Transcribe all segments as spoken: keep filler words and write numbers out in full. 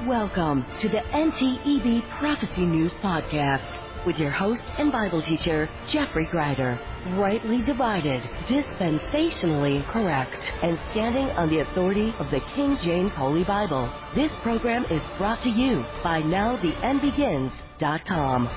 Welcome to the N T E B Prophecy News Podcast with your host and Bible teacher, Jeffrey Greider. Rightly divided, dispensationally correct, and standing on the authority of the King James Holy Bible. This program is brought to you by Now The End Begins dot com.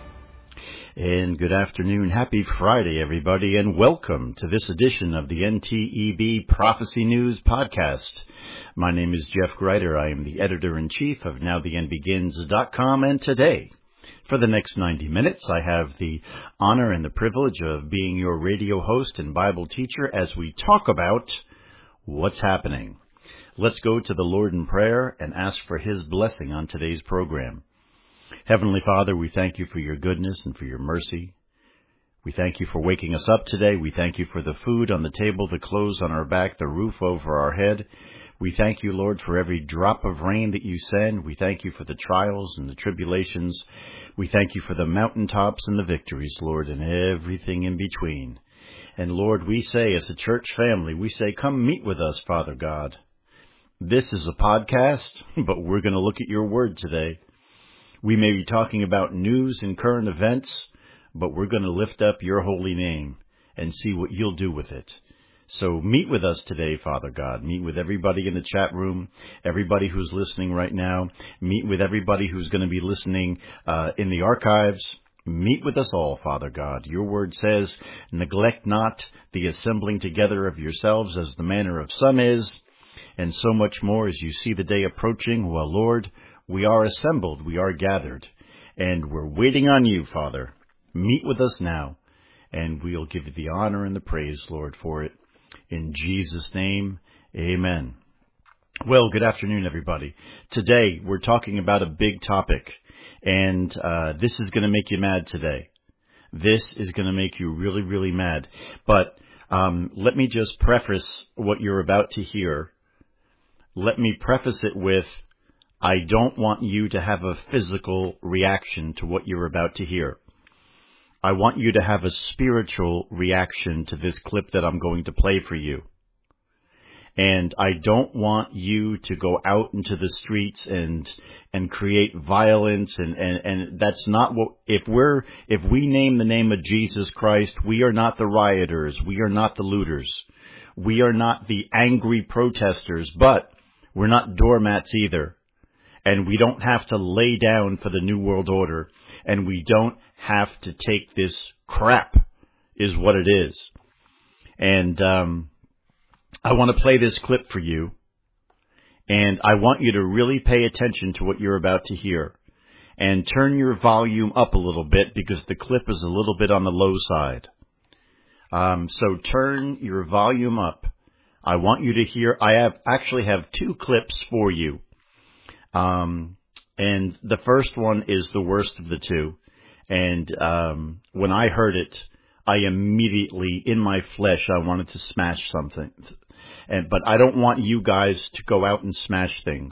And good afternoon. Happy Friday, everybody, and welcome to this edition of the N T E B Prophecy News Podcast. My name is Jeff Greider. I am the editor-in-chief of Now The End Begins dot com, and today, for the next ninety minutes, I have the honor and the privilege of being your radio host and Bible teacher as we talk about what's happening. Let's go to the Lord in prayer and ask for His blessing on today's program. Heavenly Father, we thank you for your goodness and for your mercy. We thank you for waking us up today. We thank you for the food on the table, the clothes on our back, the roof over our head. We thank you, Lord, for every drop of rain that you send. We thank you for the trials and the tribulations. We thank you for the mountaintops and the victories, Lord, and everything in between. And Lord, we say as a church family, we say, come meet with us, Father God. This is a podcast, but we're going to look at your word today. We may be talking about news and current events, but we're going to lift up your holy name and see what you'll do with it. So meet with us today, Father God. Meet with everybody in the chat room, everybody who's listening right now. Meet with everybody who's going to be listening uh, in the archives. Meet with us all, Father God. Your word says, neglect not the assembling together of yourselves as the manner of some is, and so much more as you see the day approaching. Well, Lord, we are assembled, we are gathered, and we're waiting on you, Father. Meet with us now, and we'll give you the honor and the praise, Lord, for it. In Jesus' name, amen. Well, good afternoon, everybody. Today, we're talking about a big topic, and uh, this is going to make you mad today. This is going to make you really, really mad. But um, let me just preface what you're about to hear. Let me preface it with, I don't want you to have a physical reaction to what you're about to hear. I want you to have a spiritual reaction to this clip that I'm going to play for you. And I don't want you to go out into the streets and and create violence, and, and, and that's not what, if we're, if we name the name of Jesus Christ, we are not the rioters, we are not the looters, we are not the angry protesters, but we're not doormats either. And we don't have to lay down for the New World Order. And we don't have to take this crap, is what it is. And um, I want to play this clip for you. And I want you to really pay attention to what you're about to hear. And turn your volume up a little bit because the clip is a little bit on the low side. Um, so turn your volume up. I want you to hear, I have actually have two clips for you. Um, and the first one is the worst of the two. And, um, when I heard it, I immediately, in my flesh, I wanted to smash something. And, but I don't want you guys to go out and smash things.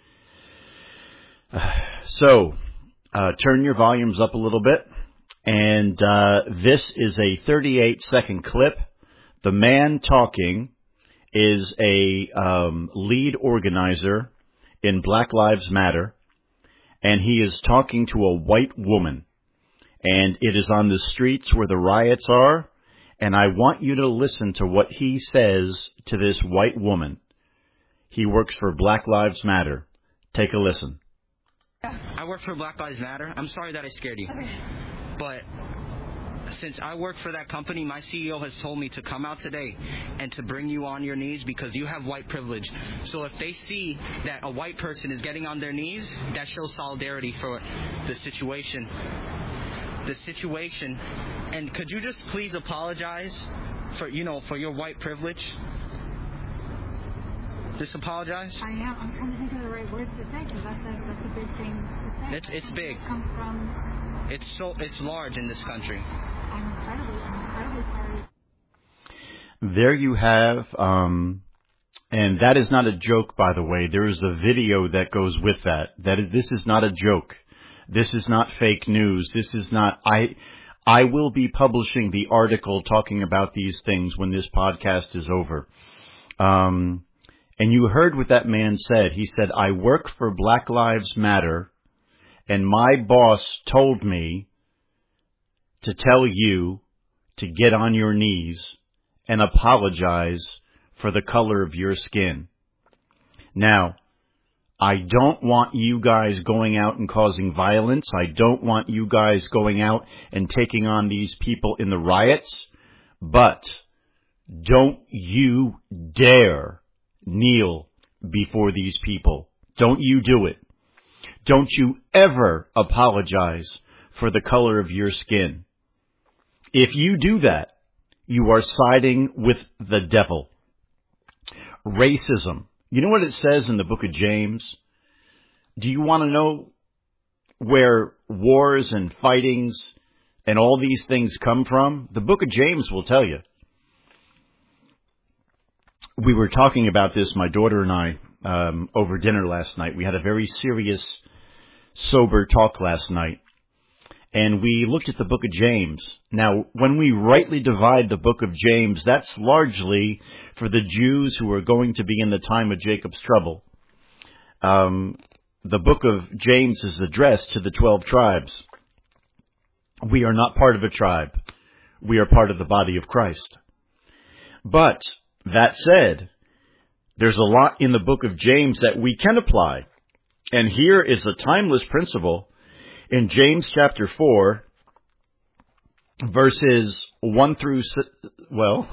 Uh, so, uh, turn your volumes up a little bit. And, uh, this is a thirty-eight second clip. The man talking is a, um, lead organizer in Black Lives Matter, and he is talking to a white woman, and it is on the streets where the riots are, and I want you to listen to what he says to this white woman. He works for Black Lives Matter. Take a listen. I work for Black Lives Matter. I'm sorry that I scared you, but since I work for that company, my C E O has told me to come out today and to bring you on your knees because you have white privilege. So if they see that a white person is getting on their knees, that shows solidarity for the situation. The situation. And could you just please apologize for, you know, for your white privilege? Just apologize? I am. I'm trying to think of the right words to say because that's a, that's a big thing to say. It's, it's big. It comes from... It's so, it's large in this country. I'm incredibly, I'm incredibly sorry. There you have, um, and that is not a joke, by the way. There is a video that goes with that. That is, this is not a joke. This is not fake news. This is not, I, I will be publishing the article talking about these things when this podcast is over. Um, And you heard what that man said. He said, I work for Black Lives Matter, and my boss told me to tell you to get on your knees and apologize for the color of your skin. Now, I don't want you guys going out and causing violence. I don't want you guys going out and taking on these people in the riots. But don't you dare kneel before these people. Don't you do it. Don't you ever apologize for the color of your skin. If you do that, you are siding with the devil. Racism. You know what it says in the book of James? Do you want to know where wars and fightings and all these things come from? The book of James will tell you. We were talking about this, my daughter and I, um, over dinner last night. We had a very serious, sober talk last night. And we looked at the book of James. Now, when we rightly divide the book of James, that's largely for the Jews who are going to be in the time of Jacob's trouble. Um, the book of James is addressed to the twelve tribes. We are not part of a tribe. We are part of the body of Christ. But, that said, there's a lot in the book of James that we can apply. And here is a timeless principle. In James chapter four, verses one through, well,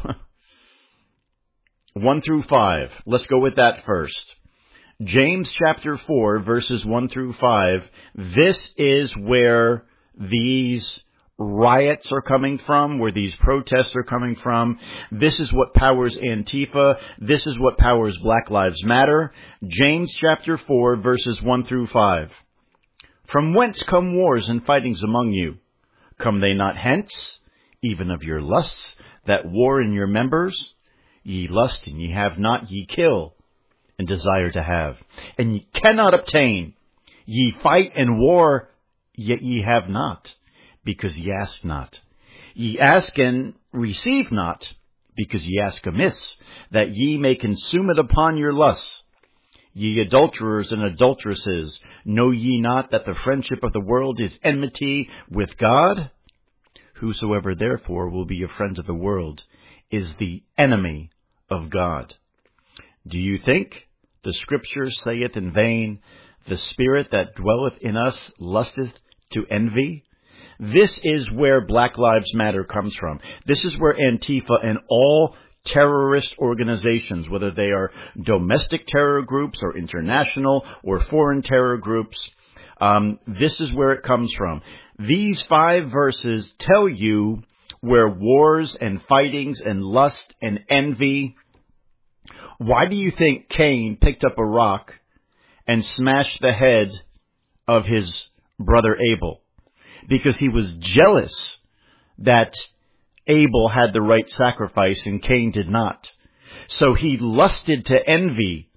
one through five. Let's go with that first. James chapter four, verses one through five. This is where these riots are coming from, where these protests are coming from. This is what powers Antifa. This is what powers Black Lives Matter. James chapter four, verses one through five. From whence come wars and fightings among you? Come they not hence, even of your lusts, that war in your members? Ye lust, and ye have not, ye kill, and desire to have, and ye cannot obtain. Ye fight and war, yet ye have not, because ye ask not. Ye ask and receive not, because ye ask amiss, that ye may consume it upon your lusts. Ye adulterers and adulteresses, know ye not that the friendship of the world is enmity with God? Whosoever therefore will be a friend of the world is the enemy of God. Do you think the Scripture saith in vain, the Spirit that dwelleth in us lusteth to envy? This is where Black Lives Matter comes from. This is where Antifa and all terrorist organizations, whether they are domestic terror groups or international or foreign terror groups, um, this is where it comes from. These five verses tell you where wars and fightings and lust and envy. Why do you think Cain picked up a rock and smashed the head of his brother Abel? Because he was jealous that Abel had the right sacrifice and Cain did not. So he lusted to envy.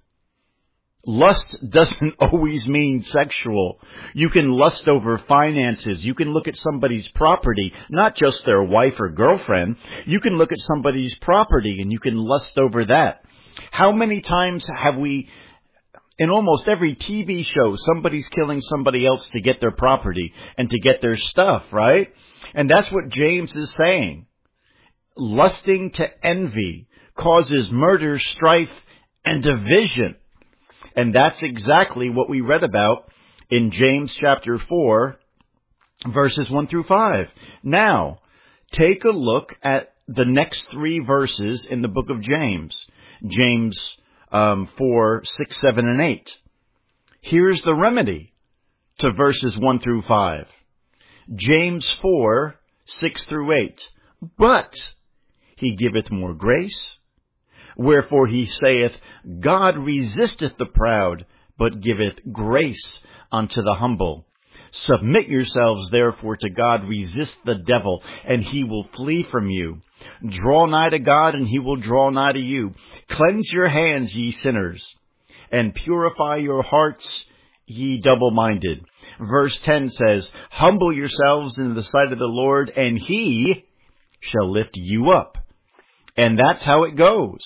Lust doesn't always mean sexual. You can lust over finances. You can look at somebody's property, not just their wife or girlfriend. You can look at somebody's property and you can lust over that. How many times have we, in almost every T V show, somebody's killing somebody else to get their property and to get their stuff, right? And that's what James is saying. Lusting to envy causes murder, strife, and division. And that's exactly what we read about in James chapter four, verses one through five. Now, take a look at the next three verses in the book of James. James um, four, six, seven, and eight. Here's the remedy to verses one through five. James four, six through eight. But he giveth more grace. Wherefore he saith, God resisteth the proud, but giveth grace unto the humble. Submit yourselves therefore to God, resist the devil, and he will flee from you. Draw nigh to God, and he will draw nigh to you. Cleanse your hands, ye sinners, and purify your hearts, ye double-minded. Verse ten says, humble yourselves in the sight of the Lord, and he shall lift you up. And that's how it goes.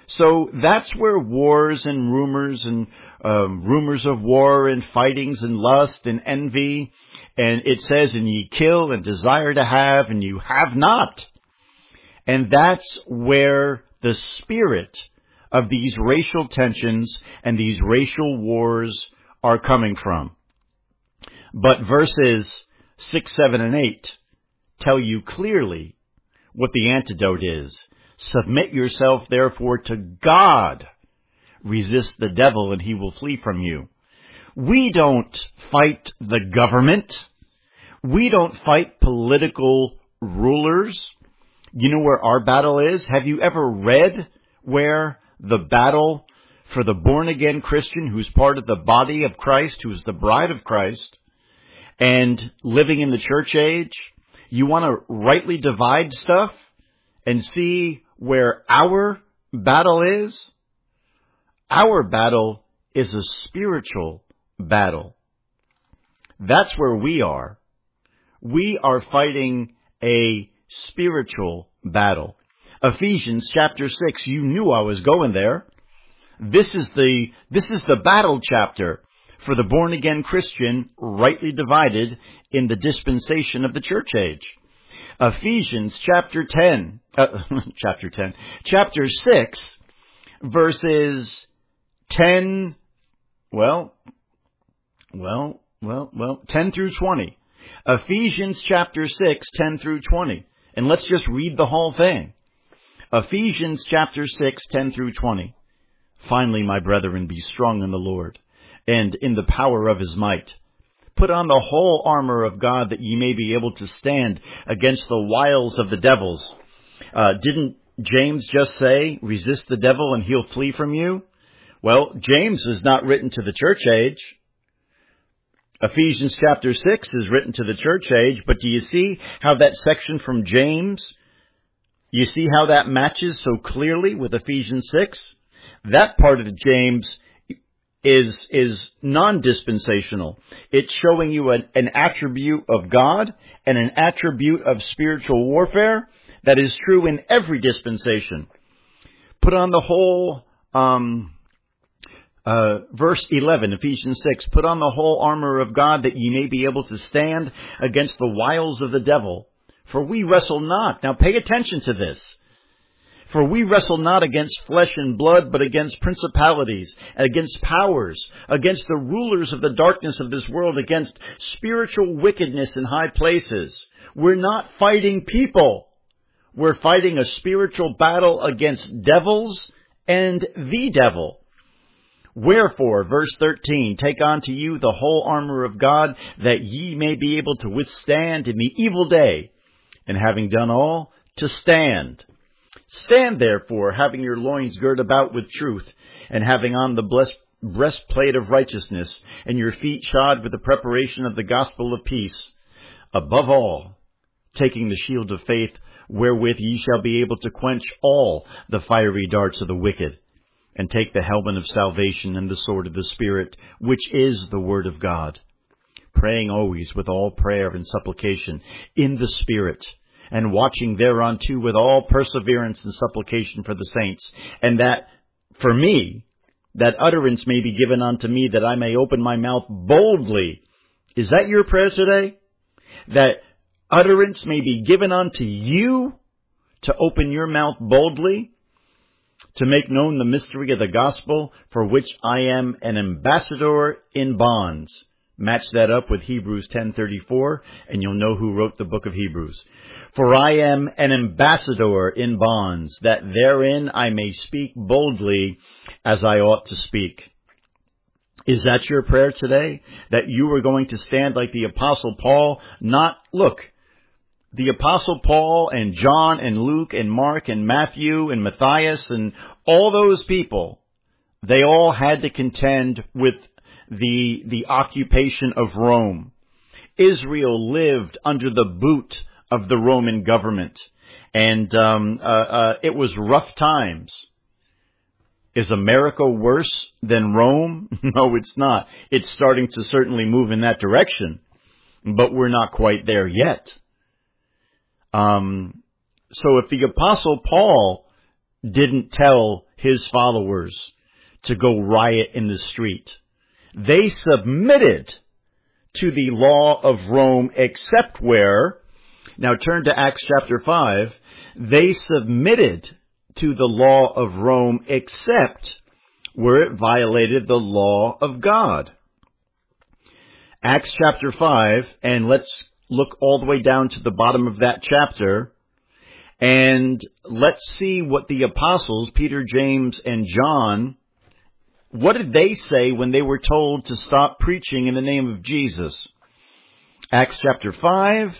So that's where wars and rumors and um, rumors of war and fightings and lust and envy, and it says, and ye kill and desire to have, and you have not. And that's where the spirit of these racial tensions and these racial wars are coming from. But verses six, seven, and eight tell you clearly what the antidote is. Submit yourself, therefore, to God. Resist the devil, and he will flee from you. We don't fight the government. We don't fight political rulers. You know where our battle is? Have you ever read where the battle for the born-again Christian who's part of the body of Christ, who's the bride of Christ, and living in the church age? You want to rightly divide stuff and see where our battle is? Our battle is a spiritual battle. That's where we are. We are fighting a spiritual battle. Ephesians chapter six, you knew I was going there. This is the, this is the battle chapter for the born-again Christian, rightly divided in the dispensation of the church age. Ephesians chapter ten, uh, chapter ten, chapter six, verses ten, well, well, well, well, ten through twenty. Ephesians chapter six, ten through twenty. And let's just read the whole thing. Ephesians chapter six, ten through twenty. Finally, my brethren, be strong in the Lord and in the power of his might. Put on the whole armor of God that ye may be able to stand against the wiles of the devils. Uh, didn't James just say, resist the devil and he'll flee from you? Well, James is not written to the church age. Ephesians chapter six is written to the church age, but do you see how that section from James, you see how that matches so clearly with Ephesians six? That part of James is is non-dispensational. It's showing you an, an attribute of God and an attribute of spiritual warfare that is true in every dispensation. Put on the whole, um, uh, verse eleven, Ephesians six, put on the whole armor of God that ye may be able to stand against the wiles of the devil. For we wrestle not. Now pay attention to this. For we wrestle not against flesh and blood, but against principalities, against powers, against the rulers of the darkness of this world, against spiritual wickedness in high places. We're not fighting people. We're fighting a spiritual battle against devils and the devil. Wherefore, verse thirteen, take unto you the whole armor of God, that ye may be able to withstand in the evil day, and having done all, to stand. Stand therefore, having your loins girt about with truth, and having on the blessed breastplate of righteousness, and your feet shod with the preparation of the gospel of peace. Above all, taking the shield of faith, wherewith ye shall be able to quench all the fiery darts of the wicked, and take the helmet of salvation and the sword of the Spirit, which is the word of God, praying always with all prayer and supplication in the Spirit, and watching thereunto with all perseverance and supplication for the saints, and that for me, that utterance may be given unto me, that I may open my mouth boldly. Is that your prayer today? That utterance may be given unto you to open your mouth boldly, to make known the mystery of the gospel, for which I am an ambassador in bonds. Match that up with Hebrews ten thirty-four, and you'll know who wrote the book of Hebrews. For I am an ambassador in bonds, that therein I may speak boldly as I ought to speak. Is that your prayer today? That you are going to stand like the Apostle Paul? Not, look, the Apostle Paul and John and Luke and Mark and Matthew and Matthias and all those people, they all had to contend with the the occupation of Rome. Israel lived under the boot of the Roman government, and um, uh, uh, it was rough times. Is America worse than Rome? No, it's not. It's starting to certainly move in that direction, but we're not quite there yet. Um, so if the Apostle Paul didn't tell his followers to go riot in the street. They submitted to the law of Rome, except where, now turn to Acts chapter five, they submitted to the law of Rome except where it violated the law of God. Acts chapter five, and let's look all the way down to the bottom of that chapter, and let's see what the apostles, Peter, James, and John, what did they say when they were told to stop preaching in the name of Jesus? Acts chapter five,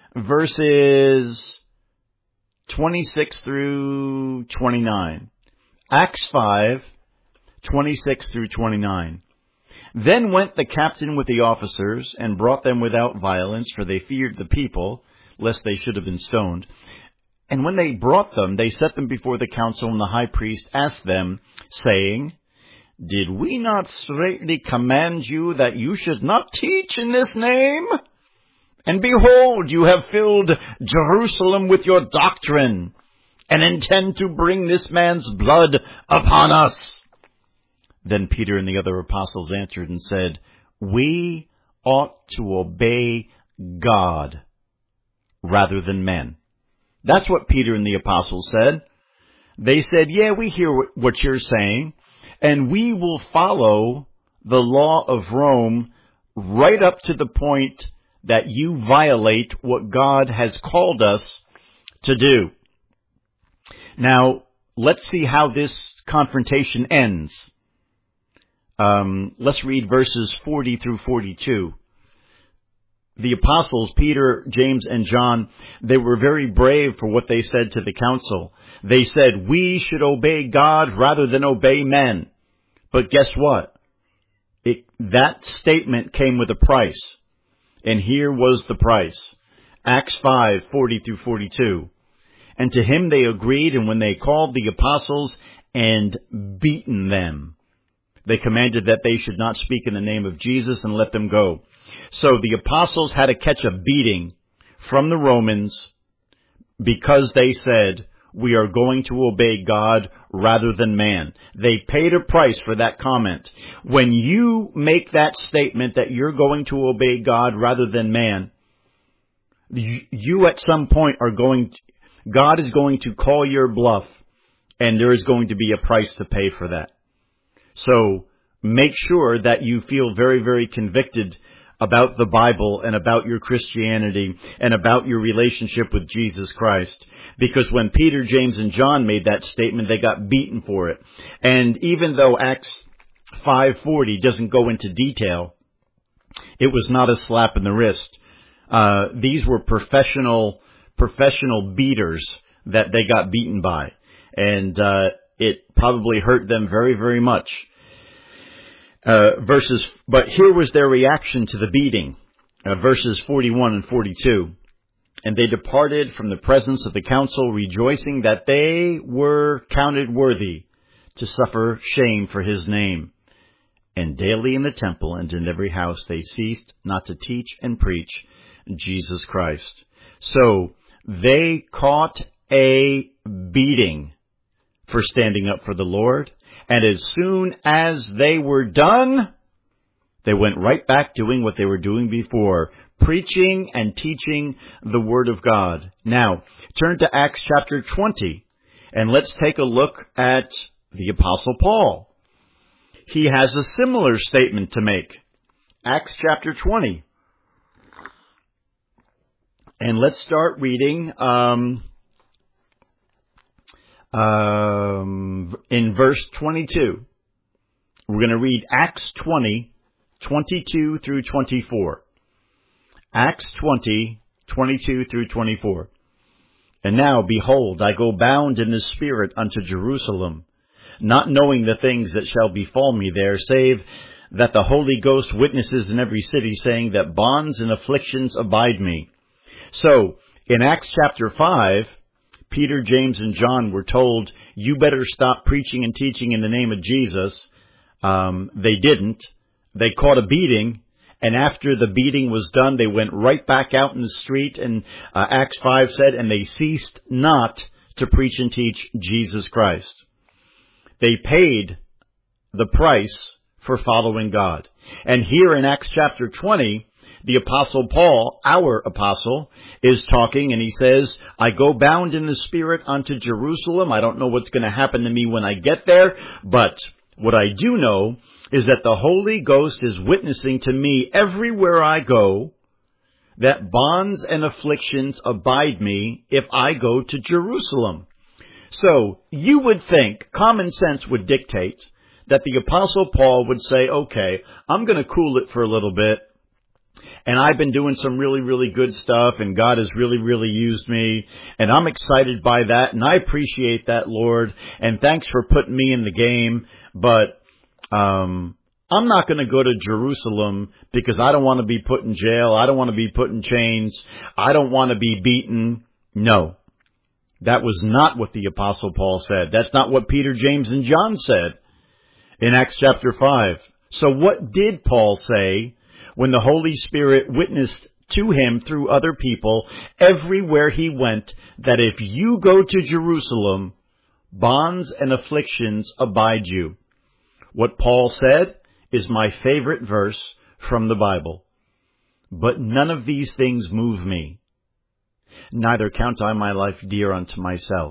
verses twenty-six through twenty-nine. Acts five, twenty-six through twenty-nine. Then went the captain with the officers and brought them without violence, for they feared the people, lest they should have been stoned. And when they brought them, they set them before the council, and the high priest asked them, saying, Did we not straitly command you that you should not teach in this name? And behold, you have filled Jerusalem with your doctrine, and intend to bring this man's blood upon us. Then Peter and the other apostles answered and said, We ought to obey God rather than men. That's what Peter and the apostles said. They said, yeah, we hear what you're saying, and we will follow the law of Rome right up to the point that you violate what God has called us to do. Now, let's see how this confrontation ends. Um, let's read verses forty through forty-two. The apostles, Peter, James, and John, they were very brave for what they said to the council. They said, we should obey God rather than obey men. But guess what? It, that statement came with a price. And here was the price. Acts five, forty through forty-two. And to him they agreed, and when they called the apostles and beaten them, they commanded that they should not speak in the name of Jesus and let them go. So the apostles had to catch a beating from the Romans because they said, we are going to obey God rather than man. They paid a price for that comment. When you make that statement that you're going to obey God rather than man, you at some point are going to, God is going to call your bluff, and there is going to be a price to pay for that. So make sure that you feel very, very convicted about the Bible and about your Christianity and about your relationship with Jesus Christ. Because when Peter, James, and John made that statement, they got beaten for it. And even though Acts five forty doesn't go into detail, it was not a slap in the wrist. Uh, these were professional, professional beaters that they got beaten by. And uh, it probably hurt them very, very much. Uh, verses, but here was their reaction to the beating. Uh, verses forty-one and forty-two. And they departed from the presence of the council, rejoicing that they were counted worthy to suffer shame for his name. And daily in the temple and in every house they ceased not to teach and preach Jesus Christ. So they caught a beating for standing up for the Lord. And as soon as they were done, they went right back doing what they were doing before, preaching and teaching the Word of God. Now, turn to Acts chapter twenty, and let's take a look at the Apostle Paul. He has a similar statement to make. Acts chapter twenty. And let's start reading um, um, in verse twenty-two. We're going to read Acts twenty, twenty-two through twenty-four. Acts twenty, twenty-two through twenty-four. And now, behold, I go bound in the Spirit unto Jerusalem, not knowing the things that shall befall me there, save that the Holy Ghost witnesses in every city, saying that bonds and afflictions abide me. So, in Acts chapter five, Peter, James, and John were told, you better stop preaching and teaching in the name of Jesus. Um, they didn't. They caught a beating, and after the beating was done, they went right back out in the street, and uh, Acts five said, and they ceased not to preach and teach Jesus Christ. They paid the price for following God. And here in Acts chapter twenty, the Apostle Paul, our apostle, is talking, and he says, I go bound in the Spirit unto Jerusalem. I don't know what's going to happen to me when I get there, but what I do know is that the Holy Ghost is witnessing to me everywhere I go that bonds and afflictions abide me if I go to Jerusalem. So you would think, common sense would dictate, that the Apostle Paul would say, okay, I'm going to cool it for a little bit, and I've been doing some really, really good stuff, and God has really, really used me, and I'm excited by that, and I appreciate that, Lord, and thanks for putting me in the game, but um I'm not going to go to Jerusalem because I don't want to be put in jail, I don't want to be put in chains, I don't want to be beaten. No, that was not what the Apostle Paul said. That's not what Peter, James, and John said in Acts chapter five. So what did Paul say when the Holy Spirit witnessed to him through other people everywhere he went that if you go to Jerusalem, bonds and afflictions abide you? What Paul said is my favorite verse from the Bible. But none of these things move me. Neither count I my life dear unto myself,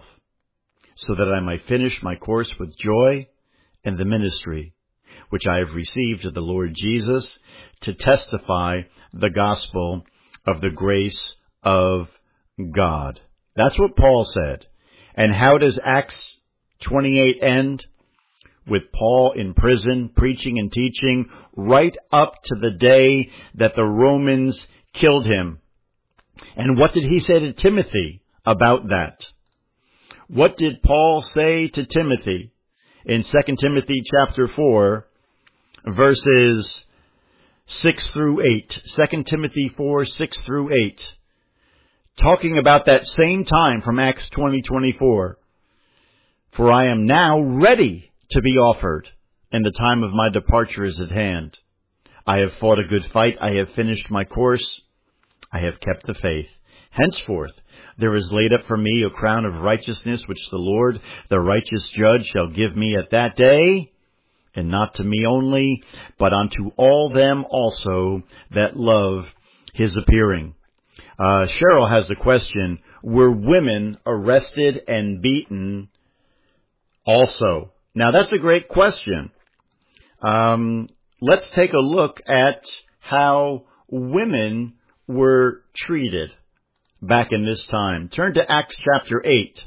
so that I might finish my course with joy and the ministry which I have received of the Lord Jesus, to testify the gospel of the grace of God. That's what Paul said. And how does Acts twenty-eight end? With Paul in prison, preaching and teaching, right up to the day that the Romans killed him. And what did he say to Timothy about that? What did Paul say to Timothy in Second Timothy chapter four, verses six through eight? Second Timothy four, six through eight. Talking about that same time from Acts twenty, twenty-four. For I am now ready to be offered, and the time of my departure is at hand. I have fought a good fight. I have finished my course. I have kept the faith. Henceforth, there is laid up for me a crown of righteousness, which the Lord, the righteous judge, shall give me at that day, and not to me only, but unto all them also that love his appearing. Uh, Cheryl has a question. Were women arrested and beaten also? Now, that's a great question. Um, let's take a look at how women were treated back in this time. Turn to Acts chapter eight.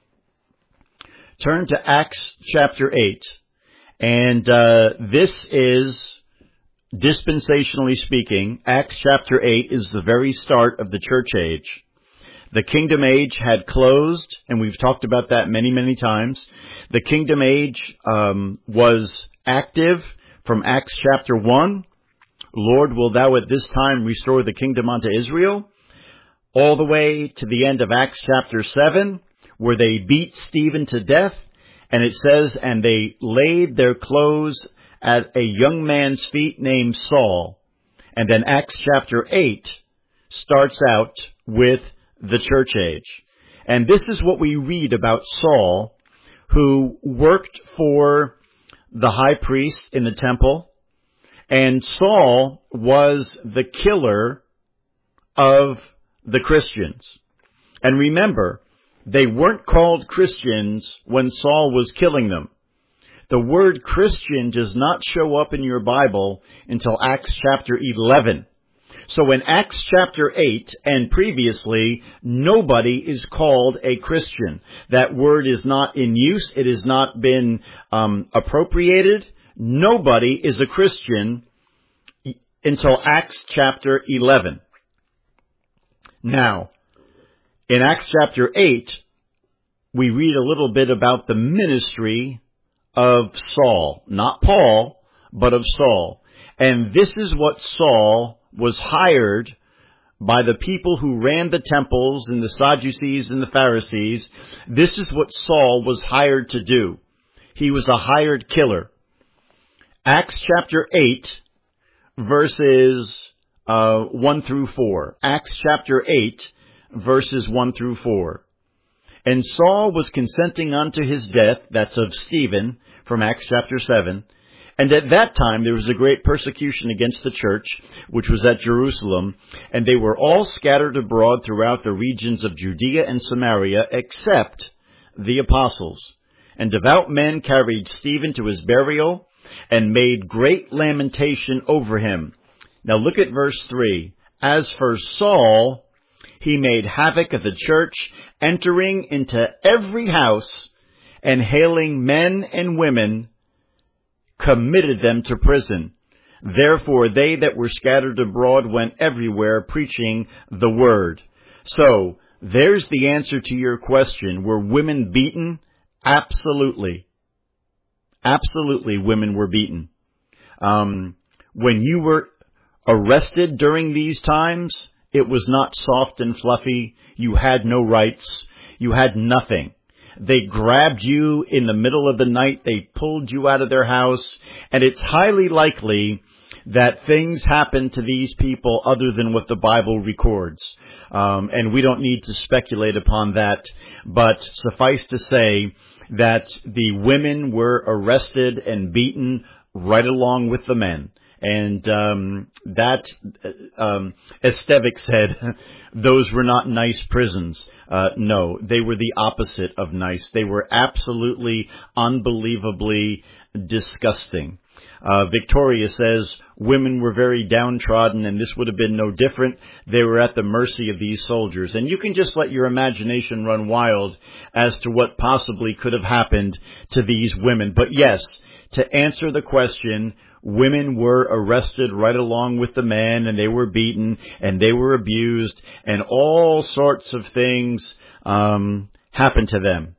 Turn to Acts chapter eight. And uh, this is, dispensationally speaking, Acts chapter eight is the very start of the church age. The kingdom age had closed, and we've talked about that many, many times. The kingdom age um, was active from Acts chapter one. Lord, will thou at this time restore the kingdom unto Israel? All the way to the end of Acts chapter seven, where they beat Stephen to death. And it says, and they laid their clothes at a young man's feet named Saul. And then Acts chapter eight starts out with the church age. And this is what we read about Saul, who worked for the high priest in the temple. And Saul was the killer of the Christians. And remember, they weren't called Christians when Saul was killing them. The word Christian does not show up in your Bible until Acts chapter eleven. So in Acts chapter eight and previously, nobody is called a Christian. That word is not in use. It has not been um, appropriated. Nobody is a Christian until Acts chapter eleven. Now, in Acts chapter eight, we read a little bit about the ministry of Saul. Not Paul, but of Saul. And this is what Saul was hired by the people who ran the temples and the Sadducees and the Pharisees. This is what Saul was hired to do. He was a hired killer. Acts chapter eight, verses uh, one through four. Acts chapter eight, verses one through four. And Saul was consenting unto his death, that's of Stephen, from Acts chapter seven. And at that time there was a great persecution against the church, which was at Jerusalem, and they were all scattered abroad throughout the regions of Judea and Samaria, except the apostles. And devout men carried Stephen to his burial, and made great lamentation over him. Now look at verse three. As for Saul, he made havoc of the church, entering into every house, and hailing men and women, committed them to prison. Therefore they that were scattered abroad went everywhere preaching the word. So, there's the answer to your question. Were women beaten? Absolutely. Absolutely, women were beaten. Um, when you were arrested during these times, it was not soft and fluffy. You had no rights. You had nothing. They grabbed you in the middle of the night. They pulled you out of their house. And it's highly likely that things happened to these people other than what the Bible records. Um, and we don't need to speculate upon that. But suffice to say that the women were arrested and beaten right along with the men. And um, that, um, Estevik said, those were not nice prisons. Uh, no, they were the opposite of nice. They were absolutely, unbelievably disgusting. Uh, Victoria says, women were very downtrodden, and this would have been no different. They were at the mercy of these soldiers. And you can just let your imagination run wild as to what possibly could have happened to these women. But yes, to answer the question, women were arrested right along with the men, and they were beaten, and they were abused, and all sorts of things um, happened to them.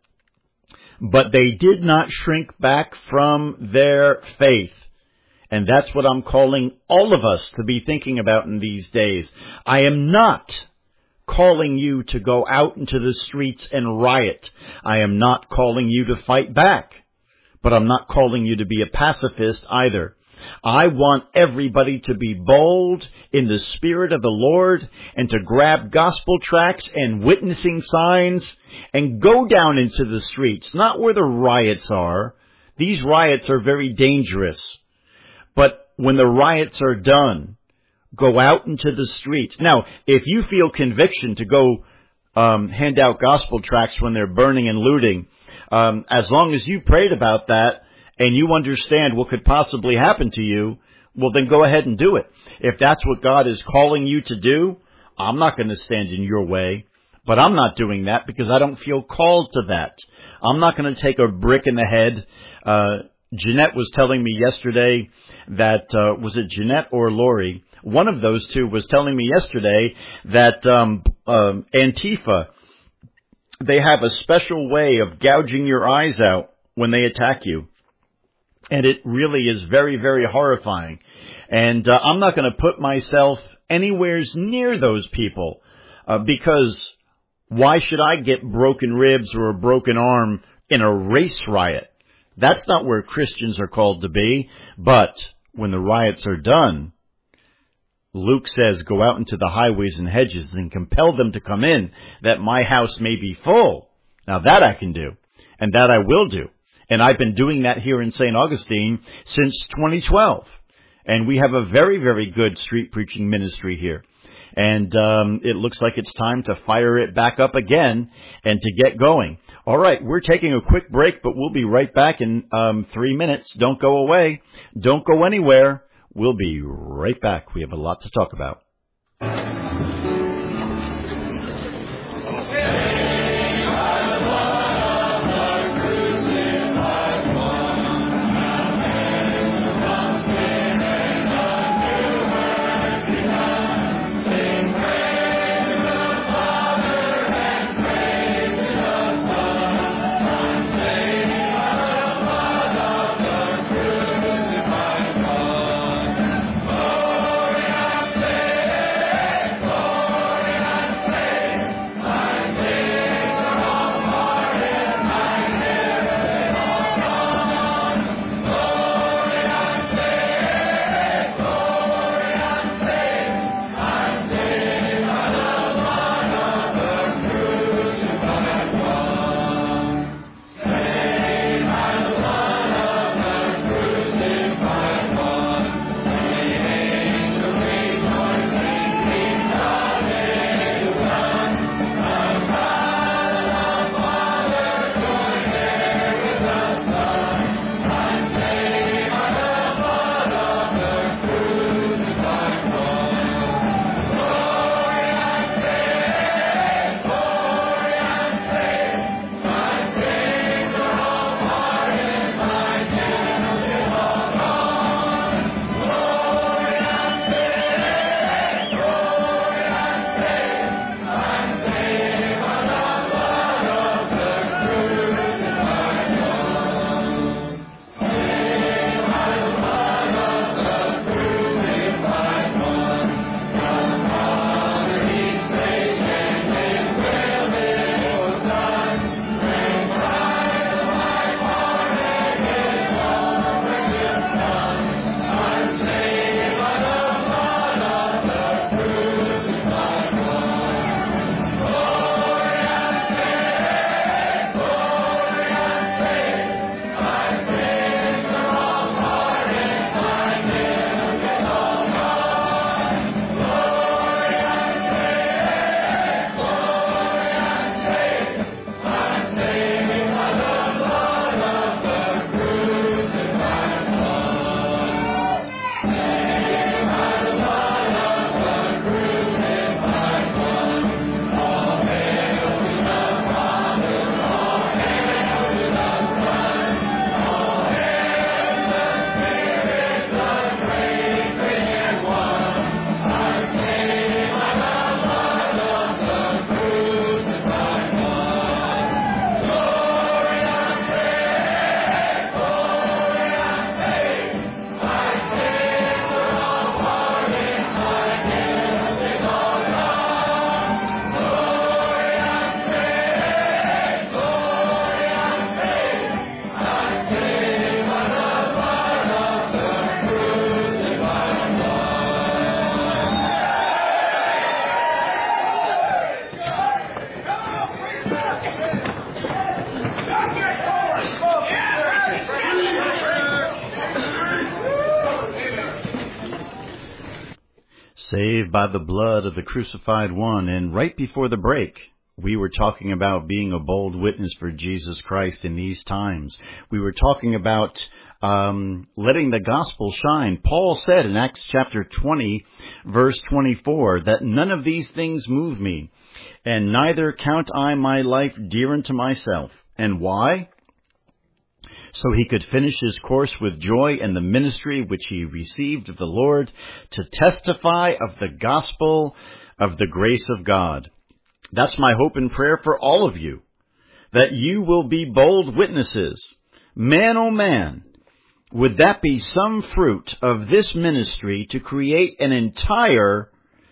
But they did not shrink back from their faith. And that's what I'm calling all of us to be thinking about in these days. I am not calling you to go out into the streets and riot. I am not calling you to fight back. But I'm not calling you to be a pacifist either. I want everybody to be bold in the Spirit of the Lord and to grab gospel tracts and witnessing signs and go down into the streets, not where the riots are. These riots are very dangerous. But when the riots are done, go out into the streets. Now, if you feel conviction to go um, hand out gospel tracts when they're burning and looting, um, as long as you prayed about that and you understand what could possibly happen to you, well, then go ahead and do it. If that's what God is calling you to do, I'm not going to stand in your way. But I'm not doing that because I don't feel called to that. I'm not going to take a brick in the head. Uh, Jeanette was telling me yesterday that, uh, was it Jeanette or Lori? One of those two was telling me yesterday that um, um, Antifa, they have a special way of gouging your eyes out when they attack you. And it really is very, very horrifying. And uh, I'm not going to put myself anywhere near those people uh, because why should I get broken ribs or a broken arm in a race riot? That's not where Christians are called to be. But when the riots are done, Luke says, go out into the highways and hedges and compel them to come in, that my house may be full. Now that I can do, and that I will do. And I've been doing that here in Saint Augustine since twenty twelve. And we have a very, very good street preaching ministry here. And um, it looks like it's time to fire it back up again and to get going. All right, we're taking a quick break, but we'll be right back in um, three minutes. Don't go away. Don't go anywhere. We'll be right back. We have a lot to talk about. Saved by the blood of the crucified one. And right before the break, we were talking about being a bold witness for Jesus Christ in these times. We were talking about um, letting the gospel shine. Paul said in Acts chapter twenty, verse twenty-four, that none of these things move me, and neither count I my life dear unto myself. And why? So he could finish his course with joy and the ministry which he received of the Lord, to testify of the gospel of the grace of God. That's my hope and prayer for all of you, that you will be bold witnesses. Man, oh man, would that be some fruit of this ministry to create an entire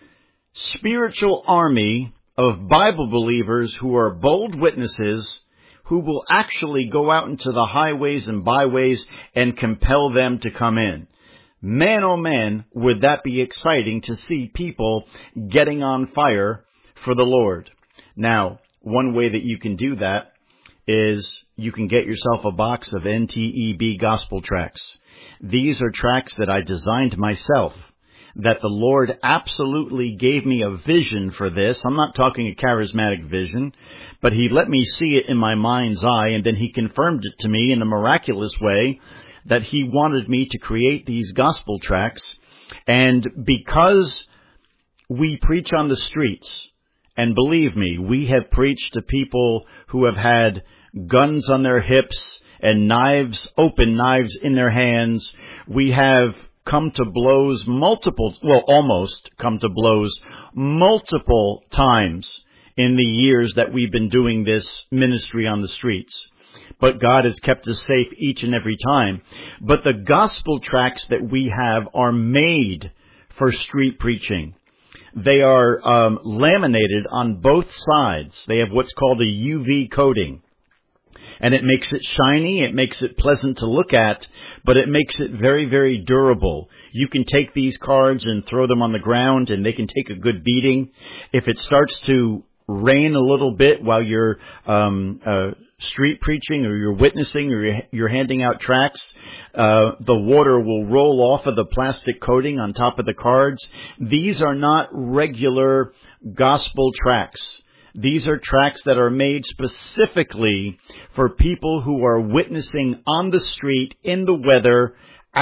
spiritual army of Bible believers who are bold witnesses, who will actually go out into the highways and byways and compel them to come in. Man, oh man, would that be exciting to see people getting on fire for the Lord. Now, one way that you can do that is you can get yourself a box of N T E B gospel tracts. These are tracts that I designed myself, that the Lord absolutely gave me a vision for this. I'm not talking a charismatic vision, but he let me see it in my mind's eye, and then he confirmed it to me in a miraculous way that he wanted me to create these gospel tracts. And because we preach on the streets, and believe me, we have preached to people who have had guns on their hips and knives, open knives in their hands. We have come to blows multiple, well, almost come to blows multiple times in the years that we've been doing this ministry on the streets. But God has kept us safe each and every time. But the gospel tracts that we have are made for street preaching. They are um, laminated on both sides. They have what's called a U V coating. And it makes it shiny, it makes it pleasant to look at, but it makes it very, very durable. You can take these cards and throw them on the ground, and they can take a good beating. If it starts to rain a little bit while you're um, uh, street preaching, or you're witnessing, or you're, you're handing out tracts, uh, the water will roll off of the plastic coating on top of the cards. These are not regular gospel tracts. These are tracts that are made specifically for people who are witnessing on the street, in the weather,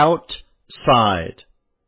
outside.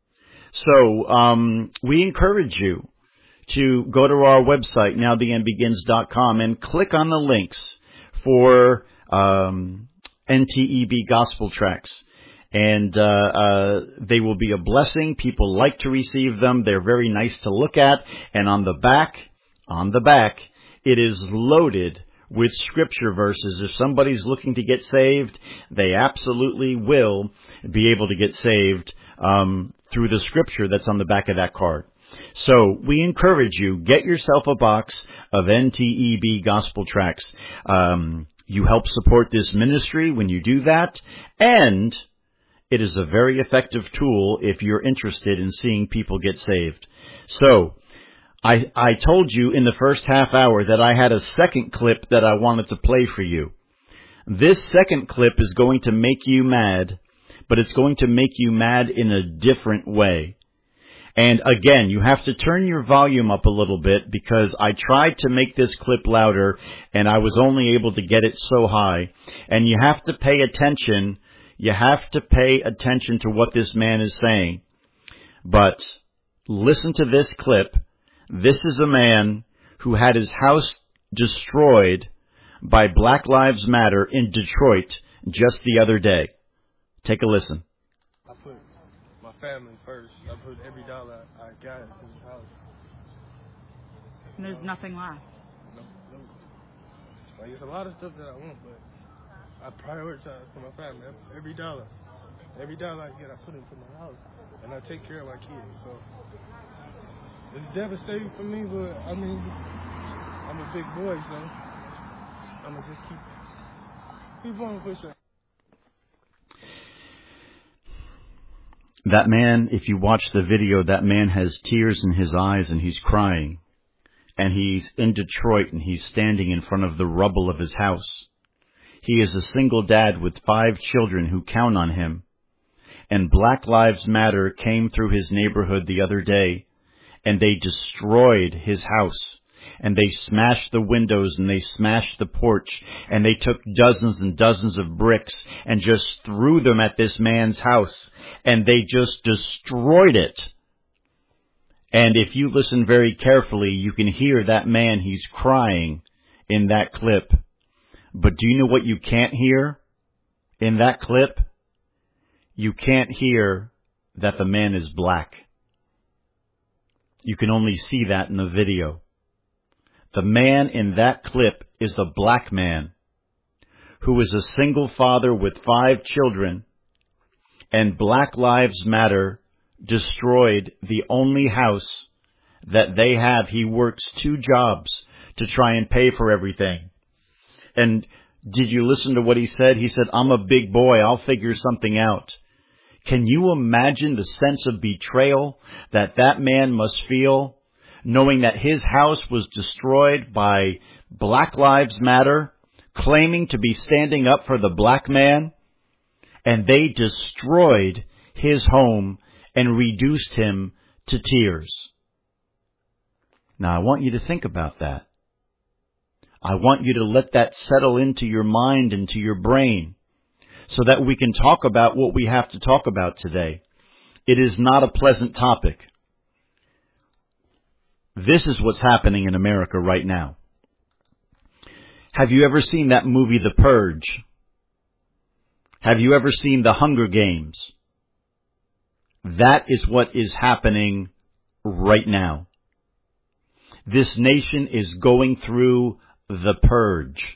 So um, we encourage you to go to our website, now the end begins dot com, and click on the links for um, N T E B gospel tracts. And uh, uh, they will be a blessing. People like to receive them. They're very nice to look at. And on the back, on the back, it is loaded with scripture verses. If somebody's looking to get saved, they absolutely will be able to get saved um, through the scripture that's on the back of that card. So we encourage you, get yourself a box of N T E B gospel tracts. Um, you help support this ministry when you do that, and it is a very effective tool if you're interested in seeing people get saved. So I, I told you in the first half hour that I had a second clip that I wanted to play for you. This second clip is going to make you mad, but it's going to make you mad in a different way. And again, you have to turn your volume up a little bit, because I tried to make this clip louder and I was only able to get it so high. And you have to pay attention. You have to pay attention to what this man is saying. But listen to this clip. This is a man who had his house destroyed by Black Lives Matter in Detroit just the other day. Take a listen. I put my family first. I put every dollar I got in this house. And there's nothing left. No, no. Like, it's a lot of stuff that I want, but I prioritize for my family. Every dollar. Every dollar I get, I put into my house. And I take care of my kids, so it's devastating for me, but I mean, I'm a big boy, so I'm gonna just keep keep on pushing. That man, if you watch the video, that man has tears in his eyes and he's crying. And he's in Detroit and he's standing in front of the rubble of his house. He is a single dad with five children who count on him. And Black Lives Matter came through his neighborhood the other day and they destroyed his house. And they smashed the windows and they smashed the porch, and they took dozens and dozens of bricks and just threw them at this man's house, and they just destroyed it. And if you listen very carefully, you can hear that man, he's crying in that clip. But do you know what you can't hear in that clip? You can't hear that the man is black. You can only see that in the video. The man in that clip is the black man who is a single father with five children, and Black Lives Matter destroyed the only house that they have. He works two jobs to try and pay for everything. And did you listen to what he said? He said, "I'm a big boy. I'll figure something out." Can you imagine the sense of betrayal that that man must feel, knowing that his house was destroyed by Black Lives Matter, claiming to be standing up for the black man, and they destroyed his home and reduced him to tears? Now, I want you to think about that. I want you to let that settle into your mind and to your brain so that we can talk about what we have to talk about today. It is not a pleasant topic. This is what's happening in America right now. Have you ever seen that movie, The Purge? Have you ever seen The Hunger Games? That is what is happening right now. This nation is going through the purge.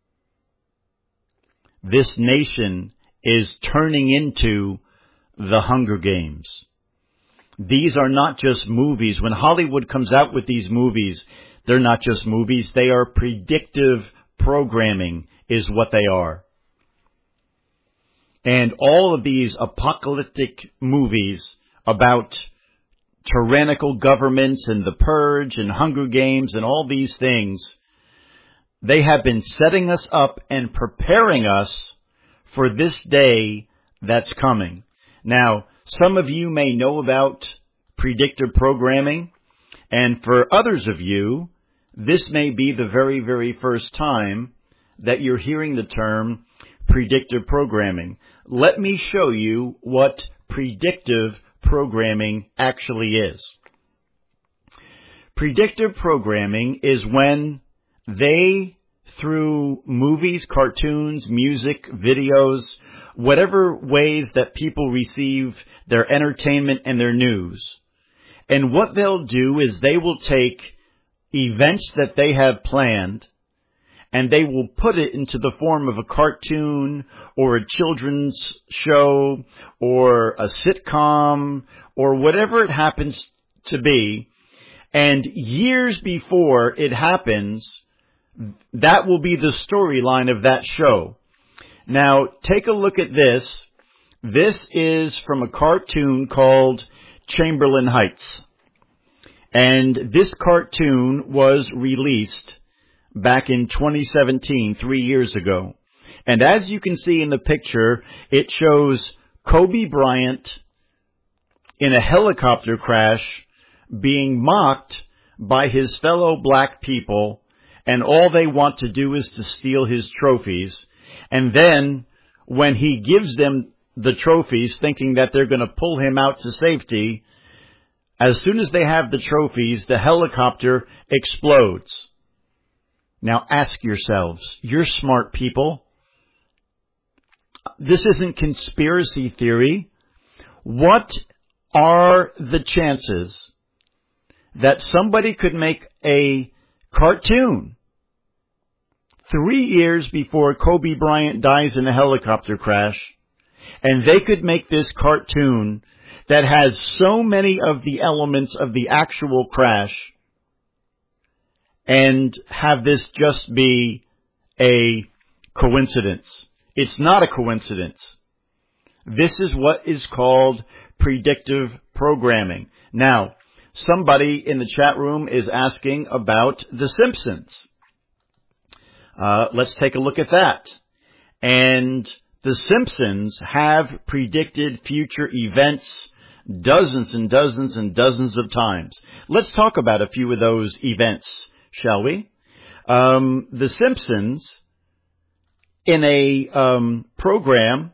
This nation is turning into the Hunger Games. These are not just movies. When Hollywood comes out with these movies, they're not just movies. They are predictive programming is what they are. And all of these apocalyptic movies about tyrannical governments and the purge and Hunger Games and all these things, they have been setting us up and preparing us for this day that's coming. Now, some of you may know about predictive programming, and for others of you, this may be the very, very first time that you're hearing the term predictive programming. Let me show you what predictive programming actually is. Predictive programming is when they, through movies, cartoons, music, videos, whatever ways that people receive their entertainment and their news. And what they'll do is they will take events that they have planned and they will put it into the form of a cartoon or a children's show or a sitcom or whatever it happens to be. And years before it happens, that will be the storyline of that show. Now, take a look at this. This is from a cartoon called Chamberlain Heights. And this cartoon was released back in twenty seventeen, three years ago. And as you can see in the picture, it shows Kobe Bryant in a helicopter crash being mocked by his fellow black people, and all they want to do is to steal his trophies. And then when he gives them the trophies, thinking that they're going to pull him out to safety, as soon as they have the trophies, the helicopter explodes. Now ask yourselves, you're smart people. This isn't conspiracy theory. What are the chances that somebody could make a cartoon three years before Kobe Bryant dies in a helicopter crash, and they could make this cartoon that has so many of the elements of the actual crash and have this just be a coincidence? It's not a coincidence. This is what is called predictive programming. Now, somebody in the chat room is asking about The Simpsons. Uh, let's take a look at that. And The Simpsons have predicted future events dozens and dozens and dozens of times. Let's talk about a few of those events, shall we? Um, The Simpsons, in a um, program,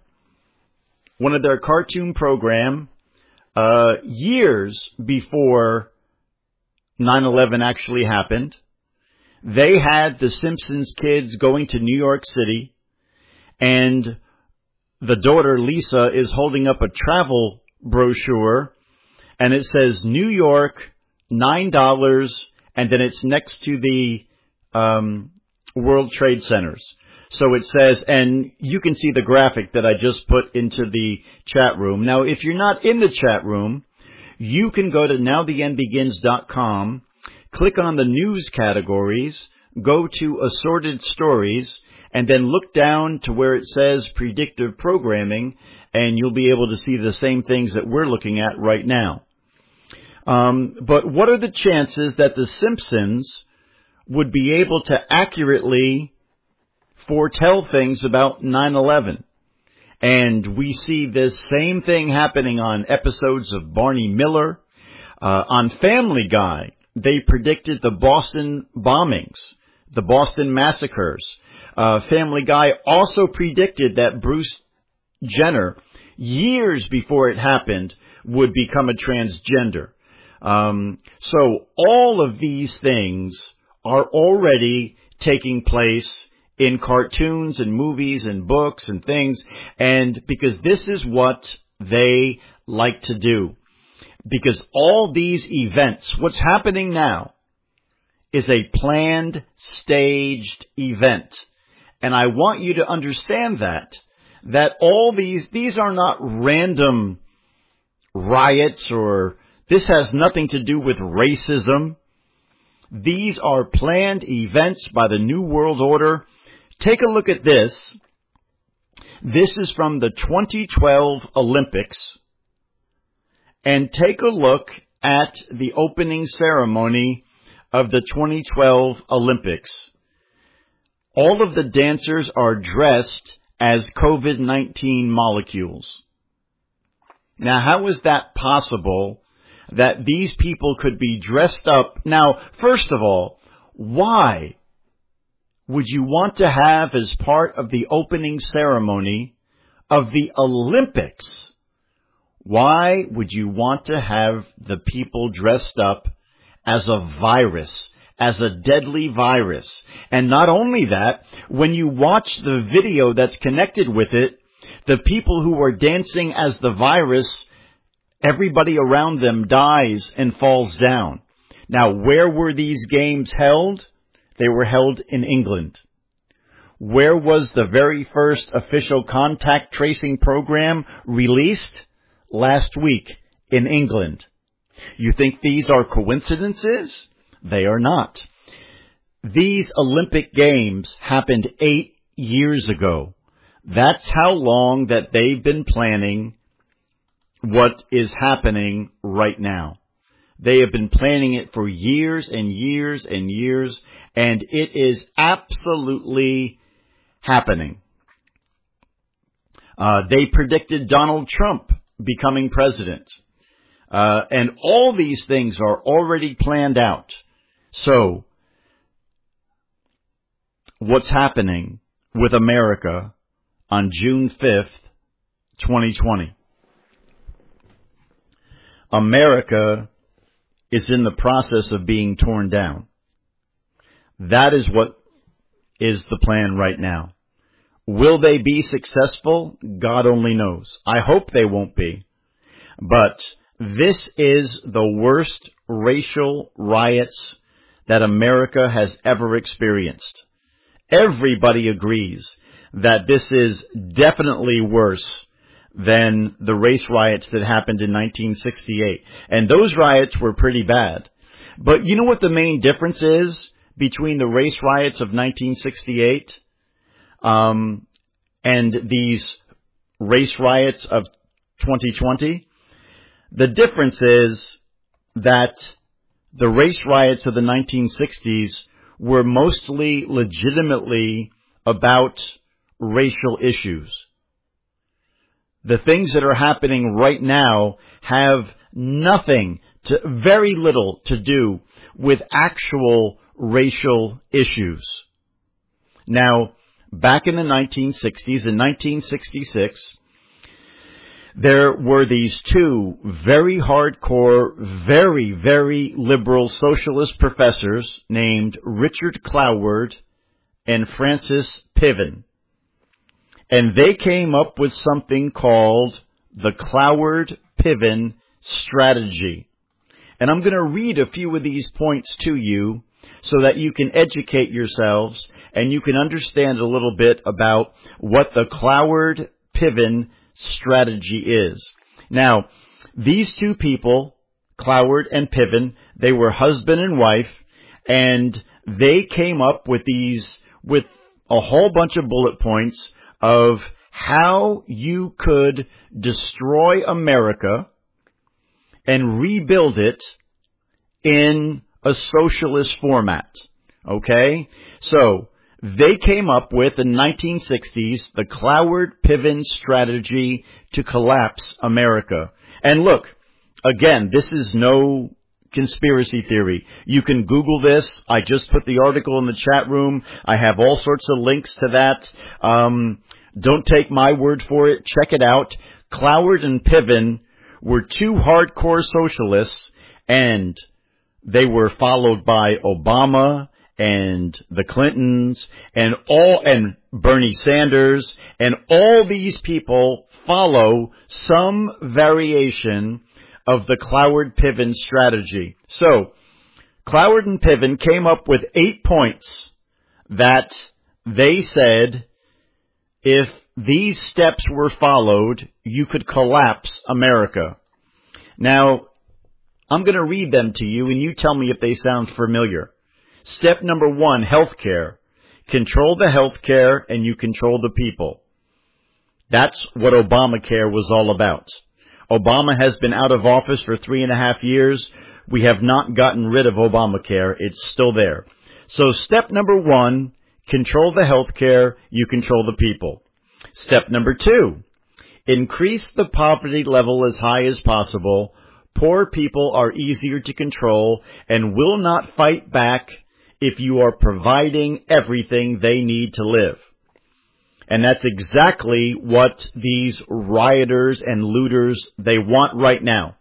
one of their cartoon program, uh, years before nine eleven actually happened, they had the Simpsons kids going to New York City, and the daughter, Lisa, is holding up a travel brochure, and it says New York, nine dollars, and then it's next to the um, World Trade Centers. So it says, and you can see the graphic that I just put into the chat room. Now, if you're not in the chat room, you can go to now the end begins dot com, click on the news categories, go to assorted stories, and then look down to where it says predictive programming, and you'll be able to see the same things that we're looking at right now. Um, but what are the chances that the Simpsons would be able to accurately foretell things about nine eleven? And we see this same thing happening on episodes of Barney Miller. Uh, on Family Guy, they predicted the Boston bombings, the Boston massacres. Uh, Family Guy also predicted that Bruce Jenner, years before it happened, would become a transgender. Um, so all of these things are already taking place in cartoons and movies and books and things, and because this is what they like to do. Because all these events, what's happening now, is a planned, staged event. And I want you to understand that, that all these, these are not random riots, or this has nothing to do with racism. These are planned events by the New World Order. Take a look at this. This is from the twenty twelve Olympics. And take a look at the opening ceremony of the twenty twelve Olympics. All of the dancers are dressed as COVID nineteen molecules. Now, how is that possible that these people could be dressed up? Now, first of all, why would you want to have as part of the opening ceremony of the Olympics? Why would you want to have the people dressed up as a virus, as a deadly virus? And not only that, when you watch the video that's connected with it, the people who are dancing as the virus, everybody around them dies and falls down. Now, where were these games held? They were held in England. Where was the very first official contact tracing program released? Last week in England. You think these are coincidences? They are not. These Olympic Games happened eight years ago. That's how long that they've been planning what is happening right now. They have been planning it for years and years and years, and it is absolutely happening. Uh, they predicted Donald Trump becoming president. Uh, and all these things are already planned out. So, what's happening with America on June fifth, twenty twenty? America is in the process of being torn down. That is what is the plan right now. Will they be successful? God only knows. I hope they won't be. But this is the worst racial riots that America has ever experienced. Everybody agrees that this is definitely worse than the race riots that happened in nineteen sixty-eight. And those riots were pretty bad. But you know what the main difference is between the race riots of nineteen sixty-eight um, and these race riots of twenty twenty? The difference is that the race riots of the nineteen sixties were mostly legitimately about racial issues. the things that are happening right now have nothing to, very little to do with actual racial issues. Now, back in the nineteen sixties, in nineteen sixty-six, there were these two very hardcore, very, very liberal socialist professors named Richard Cloward and Francis Piven. And they came up with something called the Cloward-Piven strategy. And I'm going to read a few of these points to you so that you can educate yourselves and you can understand a little bit about what the Cloward-Piven strategy is. Now, these two people, Cloward and Piven, they were husband and wife, and they came up with these, with a whole bunch of bullet points of how you could destroy America and rebuild it in a socialist format. Okay? So, they came up with, in the nineteen sixties, the Cloward-Piven strategy to collapse America. And look, again, this is no conspiracy theory. You can Google this. I just put the article in the chat room. I have all sorts of links to that. Um, don't take my word for it. Check it out. Cloward and Piven were two hardcore socialists, and they were followed by Obama and the Clintons and all, and Bernie Sanders, and all these people follow some variation of the Cloward-Piven strategy. So, Cloward and Piven came up with eight points that they said if these steps were followed, you could collapse America. Now, I'm going to read them to you, and you tell me if they sound familiar. Step number one, healthcare. Control the healthcare and you control the people. That's what Obamacare was all about. Obama has been out of office for three and a half years. We have not gotten rid of Obamacare. It's still there. So step number one, control the healthcare, you control the people. Step number two, increase the poverty level as high as possible. Poor people are easier to control and will not fight back if you are providing everything they need to live. And that's exactly what these rioters and looters, they want right now.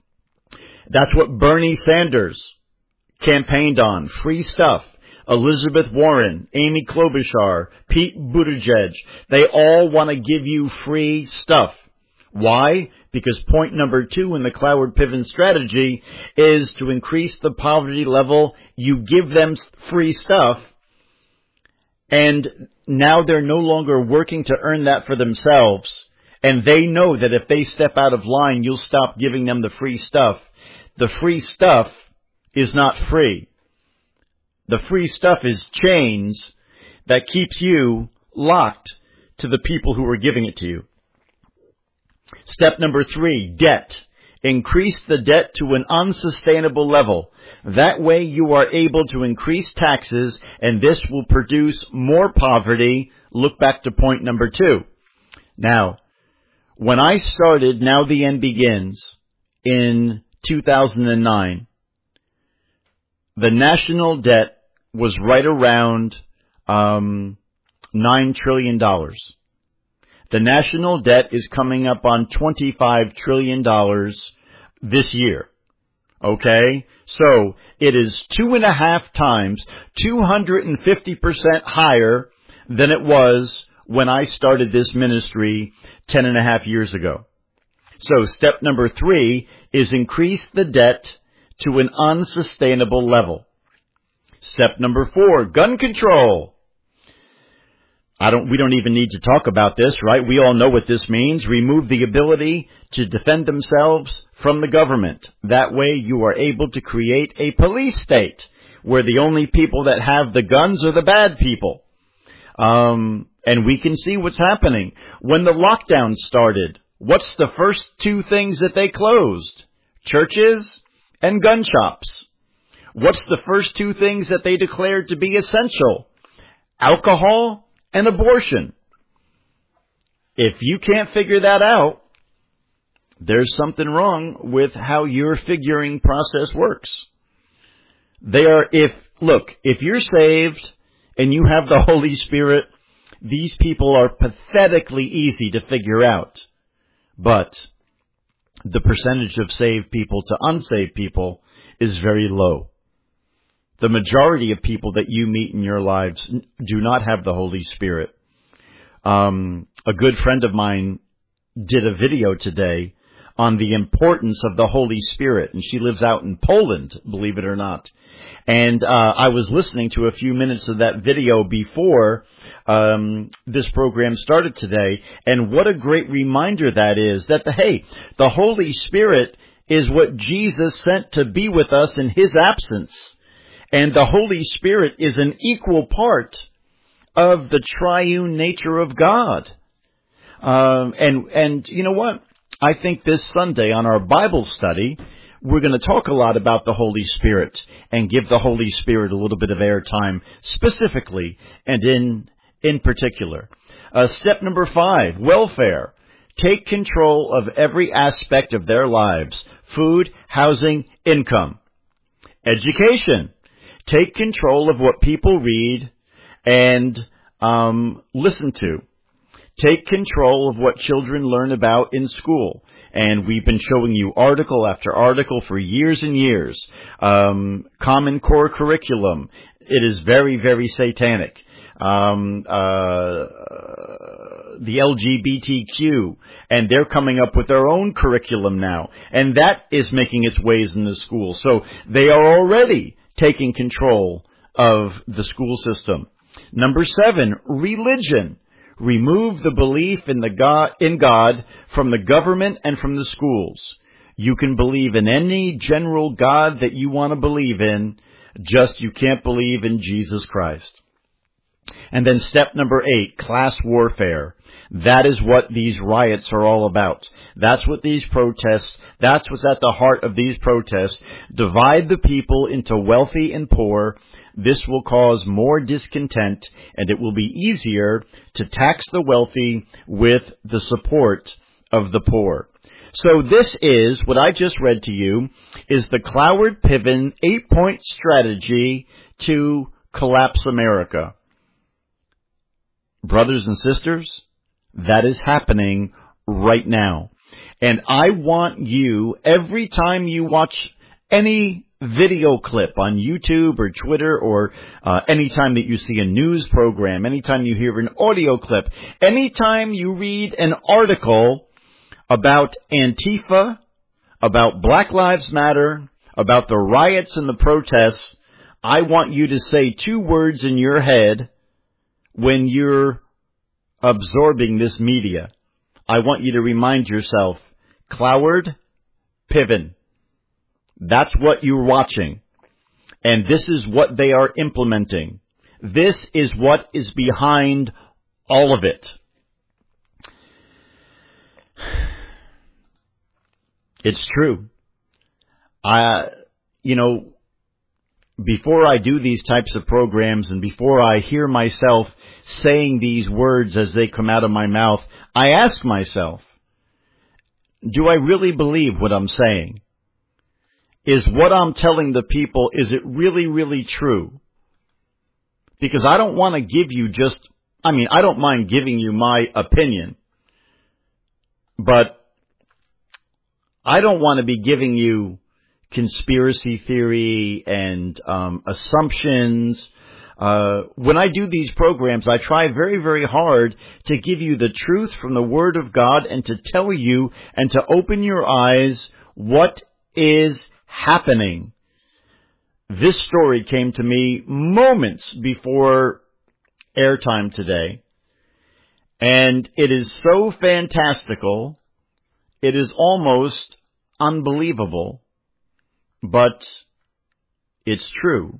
That's what Bernie Sanders campaigned on. Free stuff. Elizabeth Warren, Amy Klobuchar, Pete Buttigieg, they all want to give you free stuff. Why? Because point number two in the Cloward-Piven strategy is to increase the poverty level. You give them free stuff, and now they're no longer working to earn that for themselves. And they know that if they step out of line, you'll stop giving them the free stuff. The free stuff is not free. The free stuff is chains that keeps you locked to the people who are giving it to you. Step number three, debt. Increase the debt to an unsustainable level. That way you are able to increase taxes, and this will produce more poverty. Look back to point number two. Now, when I started Now the End Begins in two thousand nine, the national debt was right around um, nine trillion dollars. The national debt is coming up on twenty-five trillion dollars this year. Okay? So, it is two and a half times, two hundred fifty percent higher than it was when I started this ministry ten and a half years ago. So, step number three is increase the debt to an unsustainable level. Step number four, gun control. I don't, we don't even need to talk about this, right? We all know what this means. Remove the ability to defend themselves from the government. That way you are able to create a police state where the only people that have the guns are the bad people. Um, and we can see what's happening. When the lockdown started, what's the first two things that they closed? Churches and gun shops. What's the first two things that they declared to be essential? Alcohol and abortion. If you can't figure that out, there's something wrong with how your figuring process works. They are, if, look, if you're saved and you have the Holy Spirit, these people are pathetically easy to figure out. But the percentage of saved people to unsaved people is very low. The majority of people that you meet in your lives do not have the Holy Spirit. Um, a good friend of mine did a video today on the importance of the Holy Spirit, and she lives out in Poland, believe it or not. And uh, I was listening to a few minutes of that video before um, this program started today, and what a great reminder that is, that, the, hey, the Holy Spirit is what Jesus sent to be with us in His absence. And the Holy Spirit is an equal part of the triune nature of God. Um, and, and you know what? I think this Sunday on our Bible study, we're going to talk a lot about the Holy Spirit and give the Holy Spirit a little bit of airtime specifically and in, in particular. Uh, step number five, welfare. Take control of every aspect of their lives. Food, housing, income. Education. Take control of what people read and um, listen to. Take control of what children learn about in school. And we've been showing you article after article for years and years. Um, Common Core curriculum. It is very, very satanic. Um, uh, the L G B T Q. And they're coming up with their own curriculum now. And that is making its ways in the school. So they are already taking control of the school system. Number seven, religion. Remove the belief in the God, in God from the government and from the schools. You can believe in any general God that you want to believe in, just you can't believe in Jesus Christ. And then step number eight, class warfare. That is what these riots are all about. That's what these protests, that's what's at the heart of these protests. Divide the people into wealthy and poor. This will cause more discontent, and it will be easier to tax the wealthy with the support of the poor. So this is, what I just read to you, is the Cloward-Piven eight-point strategy to collapse America. Brothers and sisters, that is happening right now. And I want you, every time you watch any video clip on YouTube or Twitter, or uh, anytime that you see a news program, anytime you hear an audio clip, anytime you read an article about Antifa, about Black Lives Matter, about the riots and the protests, I want you to say two words in your head when you're absorbing this media. I want you to remind yourself, Cloward-Piven. That's what you're watching. And this is what they are implementing. This is what is behind all of it. It's true. I, you know, before I do these types of programs and before I hear myself saying these words as they come out of my mouth, I ask myself, do I really believe what I'm saying? Is what I'm telling the people, is it really, really true? Because I don't want to give you just, I mean, I don't mind giving you my opinion, but I don't want to be giving you conspiracy theory and um, assumptions. Uh, when I do these programs, I try very, very hard to give you the truth from the Word of God and to tell you and to open your eyes what is happening. This story came to me moments before airtime today, and it is so fantastical, it is almost unbelievable, but it's true.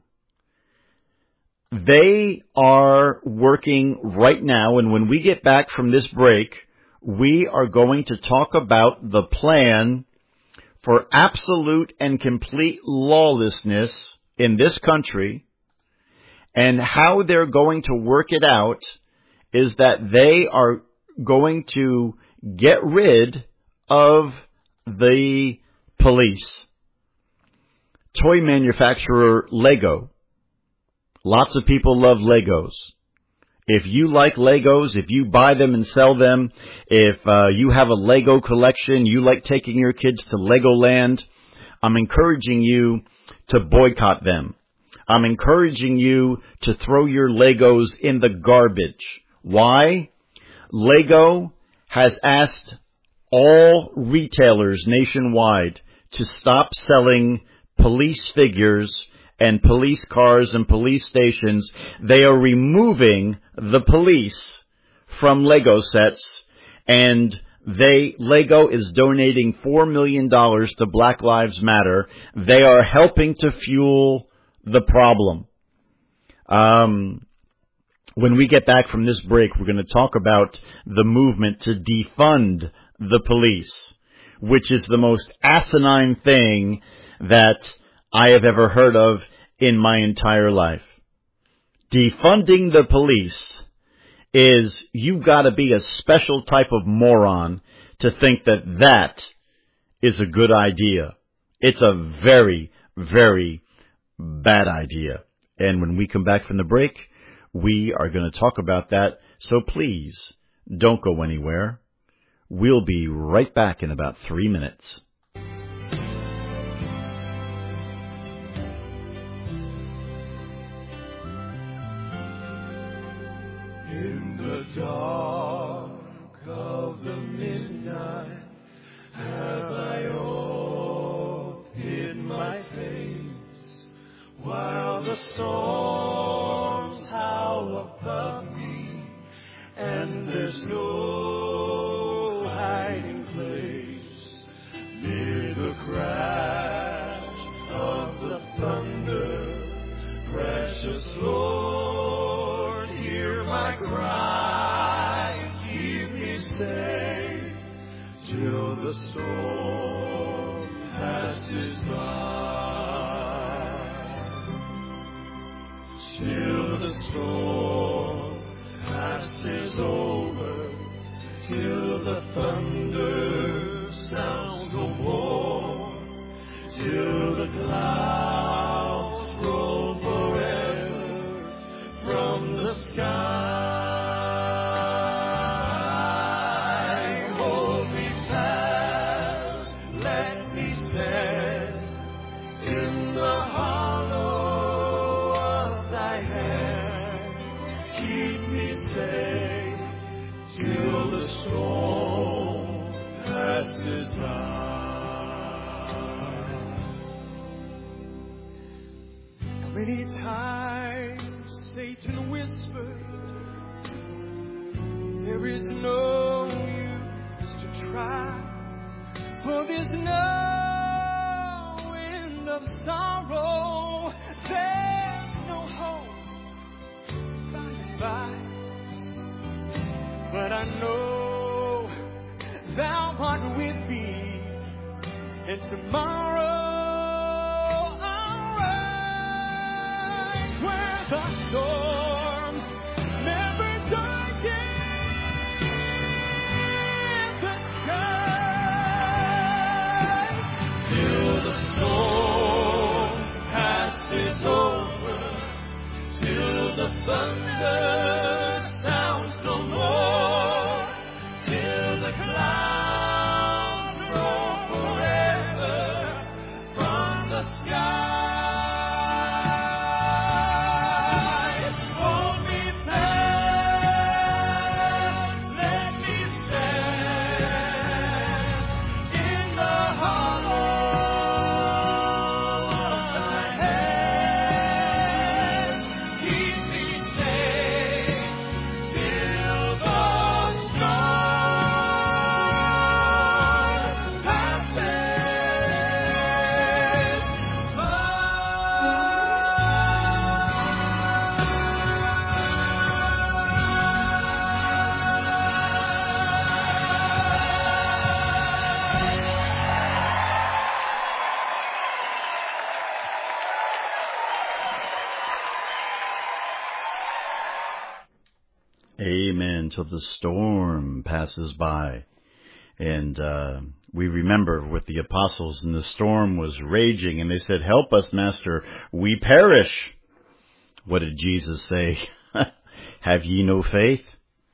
They are working right now, and when we get back from this break, we are going to talk about the plan for absolute and complete lawlessness in this country, and how they're going to work it out is that they are going to get rid of the police. Toy manufacturer Lego. Lots of people love Legos. If you like Legos, if you buy them and sell them, if uh, you have a Lego collection, you like taking your kids to Legoland, I'm encouraging you to boycott them. I'm encouraging you to throw your Legos in the garbage. Why? Lego has asked all retailers nationwide to stop selling police figures and police cars and police stations. They are removing the police from Lego sets, and they, Lego is donating four million dollars to Black Lives Matter. They are helping to fuel the problem. Um, when we get back from this break, we're going to talk about the movement to defund the police, which is the most asinine thing that I have ever heard of in my entire life. Defunding the police is, you've got to be a special type of moron to think that that is a good idea. It's a very, very bad idea. And when we come back from the break, we are going to talk about that. So please don't go anywhere. We'll be right back in about three minutes. In the dark of the midnight have I all hid my face, while the storms howl above me, and there's no hiding place. Near the crash of the thunder, precious Lord, hear my cry, keep me safe till the storm passes by. Till the storm passes over, till the thunder sounds no more, till the clouds roll forever from the sky. Hold me fast, let me stand in the hollow of thy hand. Keep me safe till the storm passes by. Many times Satan whispered, there is no use to try, for there's no end of sorrow, there's no hope by and by. But I know thou art with me, and tomorrow where the storms never darken the sky, till the storm passes over, till the thunder sounds no more, till the clouds roll forever from the sky. Amen. Till the storm passes by. And uh, we remember with the apostles, and the storm was raging, and they said, "Help us, Master, we perish." What did Jesus say? "Have ye no faith?"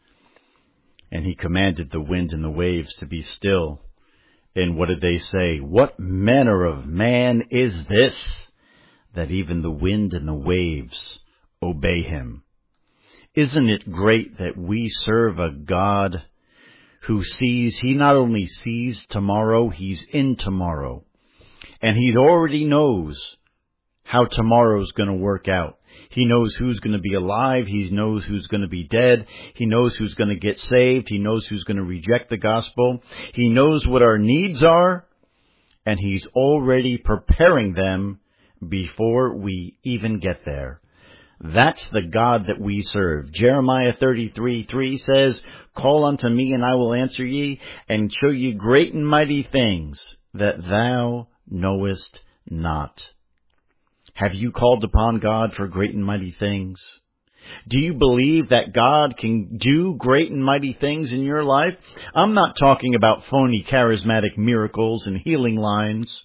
And he commanded the wind and the waves to be still. And what did they say? "What manner of man is this, that even the wind and the waves obey him?" Isn't it great that we serve a God who sees, he not only sees tomorrow, he's in tomorrow. And he already knows how tomorrow's going to work out. He knows who's going to be alive. He knows who's going to be dead. He knows who's going to get saved. He knows who's going to reject the gospel. He knows what our needs are, and he's already preparing them before we even get there. That's the God that we serve. Jeremiah thirty-three three says, "Call unto me, and I will answer ye, and show you great and mighty things that thou knowest not." Have you called upon God for great and mighty things? Do you believe that God can do great and mighty things in your life? I'm not talking about phony charismatic miracles and healing lines.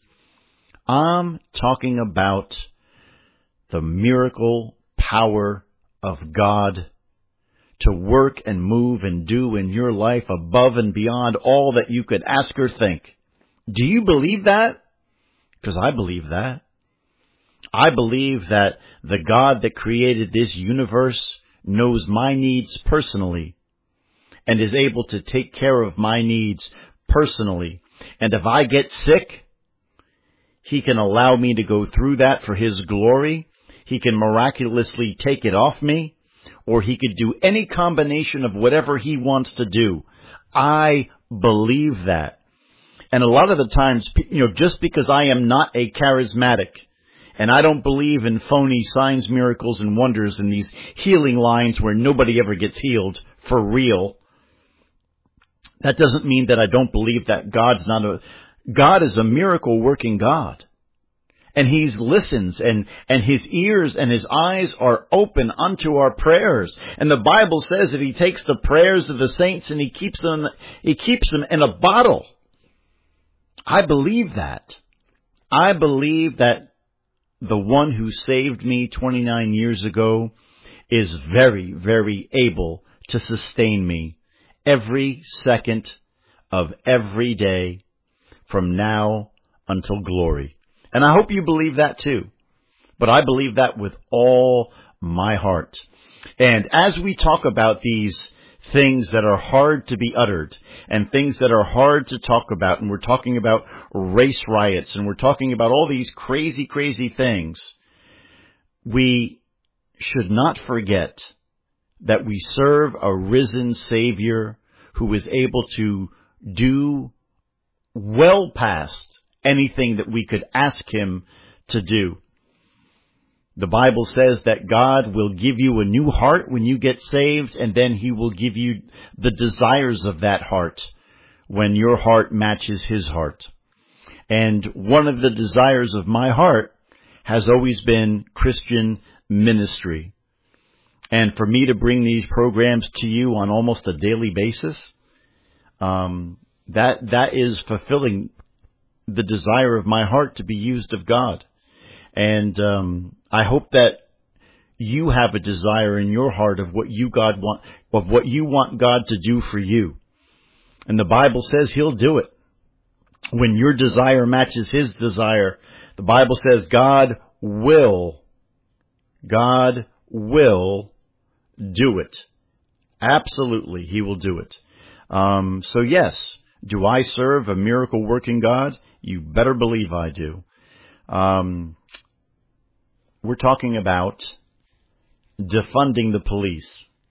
I'm talking about the miracle power of God to work and move and do in your life above and beyond all that you could ask or think. Do you believe that? Because I believe that. I believe that the God that created this universe knows my needs personally and is able to take care of my needs personally. And if I get sick, he can allow me to go through that for his glory. He can miraculously take it off me, or he could do any combination of whatever he wants to do. I believe that. And a lot of the times, you know, just because I am not a charismatic, and I don't believe in phony signs, miracles, and wonders and these healing lines where nobody ever gets healed for real, that doesn't mean that I don't believe that God's not a, God is a miracle working God. And he listens, and, and his ears and his eyes are open unto our prayers. And the Bible says that he takes the prayers of the saints and he keeps them, he keeps them in a bottle. I believe that. I believe that the one who saved me twenty-nine years ago is very, very able to sustain me every second of every day from now until glory. And I hope you believe that too. But I believe that with all my heart. And as we talk about these things that are hard to be uttered and things that are hard to talk about, and we're talking about race riots and we're talking about all these crazy, crazy things, we should not forget that we serve a risen Savior who is able to do well past anything that we could ask him to do. The Bible says that God will give you a new heart when you get saved, and then he will give you the desires of that heart when your heart matches his heart. And one of the desires of my heart has always been Christian ministry. And for me to bring these programs to you on almost a daily basis, um, that that is fulfilling the desire of my heart to be used of God. And um, I hope that you have a desire in your heart of what you God want, of what you want God to do for you. And the Bible says he'll do it. When your desire matches his desire, the Bible says God will, God will do it. Absolutely, he will do it. Um, so yes, do I serve a miracle working God? You better believe I do. Um, we're talking about defunding the police.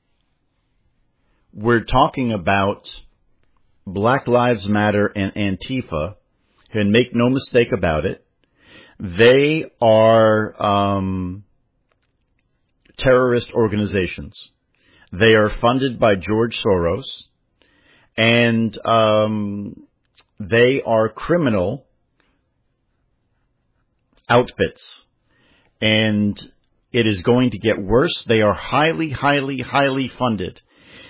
We're talking about Black Lives Matter and Antifa, and make no mistake about it, they are um, terrorist organizations. They are funded by George Soros, and um, they are criminal outfits, and it is going to get worse. They are highly, highly, highly funded.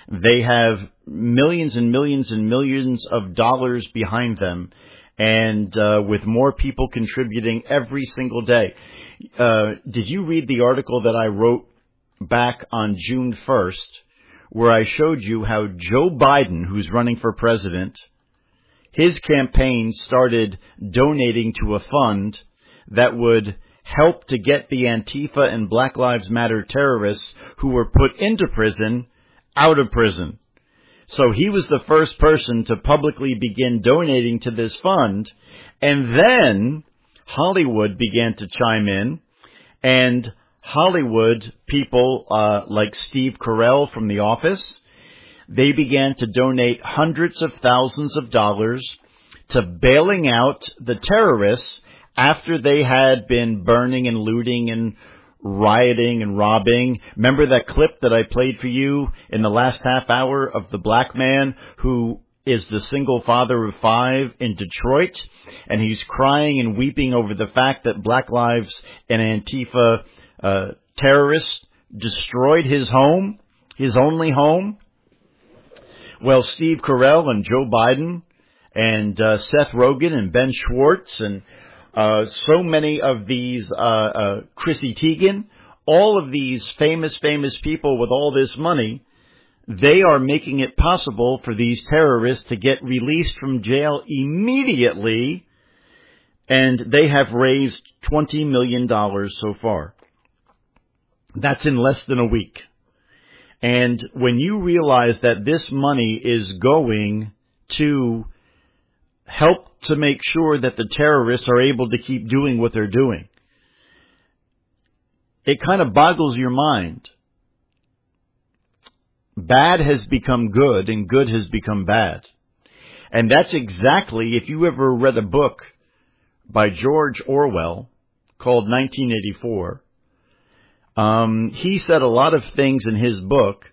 They have millions and millions and millions of dollars behind them, and uh, with more people contributing every single day. Uh, did you read the article that I wrote back on June first, where I showed you how Joe Biden, who's running for president, his campaign started donating to a fund that would help to get the Antifa and Black Lives Matter terrorists who were put into prison out of prison. So he was the first person to publicly begin donating to this fund, and then Hollywood began to chime in, and Hollywood people uh, like Steve Carell from The Office, they began to donate hundreds of thousands of dollars to bailing out the terrorists after they had been burning and looting and rioting and robbing. Remember that clip that I played for you in the last half hour of the black man who is the single father of five in Detroit, and he's crying and weeping over the fact that Black Lives and Antifa uh, terrorists destroyed his home, his only home? Well, Steve Carell and Joe Biden and uh, Seth Rogen and Ben Schwartz and Uh, so many of these, uh, uh, Chrissy Teigen, all of these famous, famous people with all this money, they are making it possible for these terrorists to get released from jail immediately, and they have raised twenty million dollars so far. That's in less than a week. And when you realize that this money is going to help to make sure that the terrorists are able to keep doing what they're doing, it kind of boggles your mind. Bad has become good and good has become bad. And that's exactly, if you ever read a book by George Orwell called nineteen eighty-four, um, he said a lot of things in his book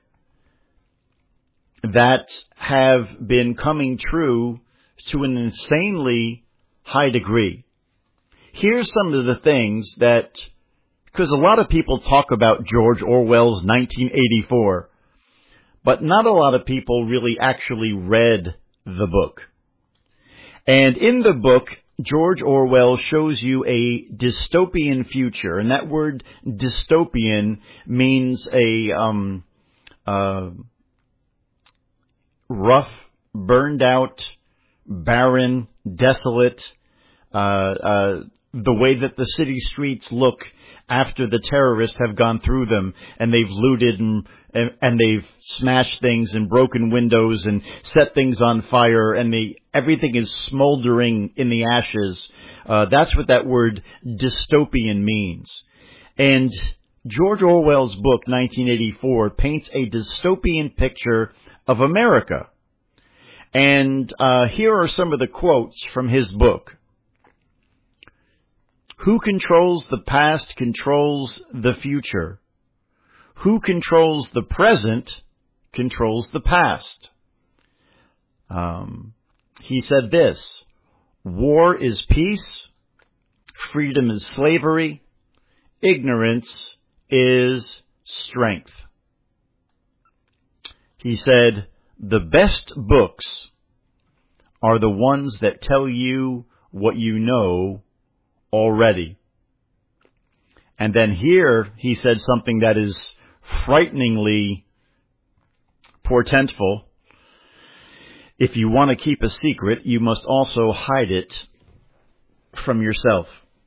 that have been coming true to an insanely high degree. Here's some of the things that, because a lot of people talk about George Orwell's nineteen eighty-four, but not a lot of people really actually read the book. And in the book, George Orwell shows you a dystopian future, and that word dystopian means a um, uh, rough, burned out, barren, desolate, uh, uh, the way that the city streets look after the terrorists have gone through them and they've looted and, and, and they've smashed things and broken windows and set things on fire and they, everything is smoldering in the ashes. Uh, that's what that word dystopian means. And George Orwell's book, nineteen eighty-four, paints a dystopian picture of America. And uh, here are some of the quotes from his book. Who controls the past controls the future. Who controls the present controls the past. Um, he said this: war is peace, freedom is slavery, ignorance is strength. He said, the best books are the ones that tell you what you know already. And then here he said something that is frighteningly portentful. If you want to keep a secret, you must also hide it from yourself.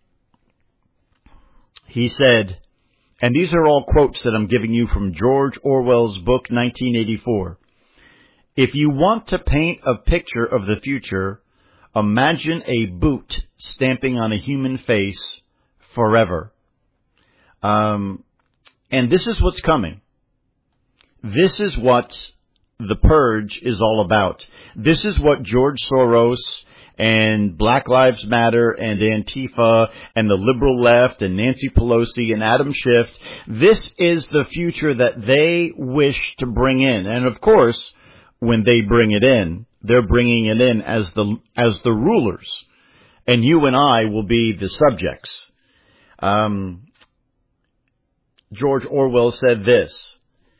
He said, and these are all quotes that I'm giving you from George Orwell's book, nineteen eighty-four. If you want to paint a picture of the future, imagine a boot stamping on a human face forever. Um, and this is what's coming. This is what the purge is all about. This is what George Soros and Black Lives Matter and Antifa and the liberal left and Nancy Pelosi and Adam Schiff, this is the future that they wish to bring in. And of course, when they bring it in, they're bringing it in as the as the rulers, and you and I will be the subjects. Um, George Orwell said this: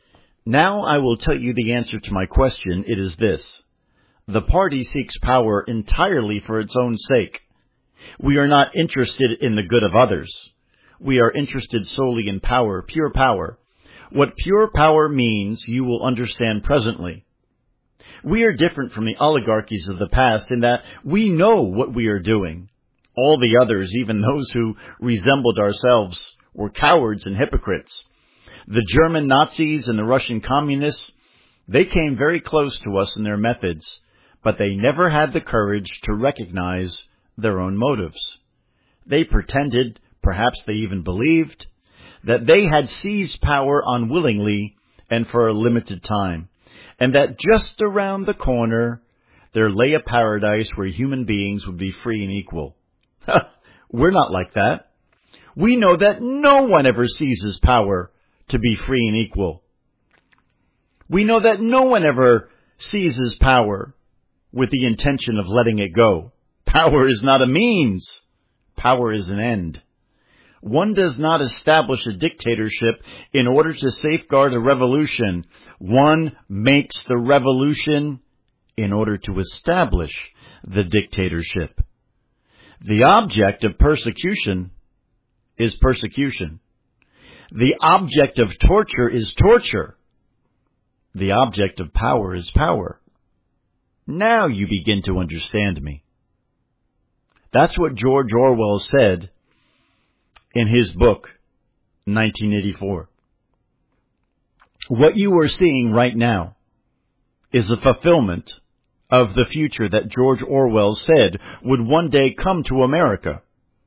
Now I will tell you the answer to my question. It is this. The party seeks power entirely for its own sake. We are not interested in the good of others. We are interested solely in power, pure power. What pure power means, you will understand presently. We are different from the oligarchies of the past in that we know what we are doing. All the others, even those who resembled ourselves, were cowards and hypocrites. The German Nazis and the Russian communists, they came very close to us in their methods, but they never had the courage to recognize their own motives. They pretended, perhaps they even believed, that they had seized power unwillingly and for a limited time, and that just around the corner there lay a paradise where human beings would be free and equal. We're not like that. We know that no one ever seizes power to be free and equal. We know that no one ever seizes power with the intention of letting it go. Power is not a means. Power is an end. One does not establish a dictatorship in order to safeguard a revolution. One makes the revolution in order to establish the dictatorship. The object of persecution is persecution. The object of torture is torture. The object of power is power. Now you begin to understand me. That's what George Orwell said in his book, nineteen eighty-four. What you are seeing right now is a fulfillment of the future that George Orwell said would one day come to America.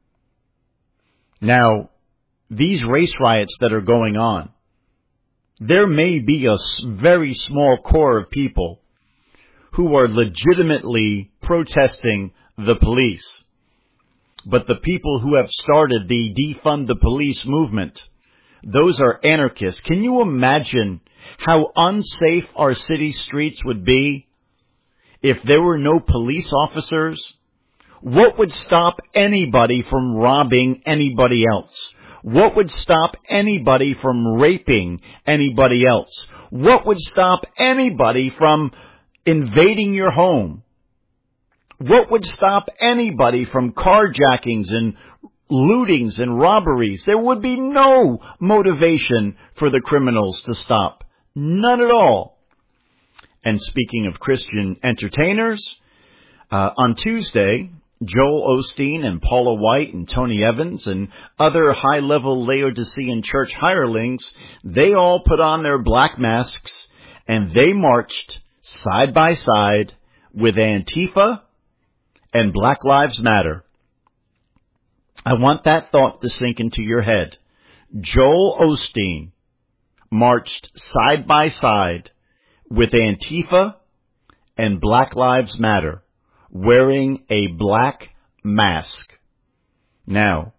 Now, these race riots that are going on, there may be a very small core of people who are legitimately protesting the police. But the people who have started the defund the police movement, those are anarchists. Can you imagine how unsafe our city streets would be if there were no police officers? What would stop anybody from robbing anybody else? What would stop anybody from raping anybody else? What would stop anybody from invading your home? What would stop anybody from carjackings and lootings and robberies? There would be no motivation for the criminals to stop. None at all. And speaking of Christian entertainers, uh, on Tuesday, Joel Osteen and Paula White and Tony Evans and other high-level Laodicean church hirelings, they all put on their black masks and they marched side by side with Antifa and Black Lives Matter. I want that thought to sink into your head. Joel Osteen marched side by side with Antifa and Black Lives Matter, wearing a black mask. Now,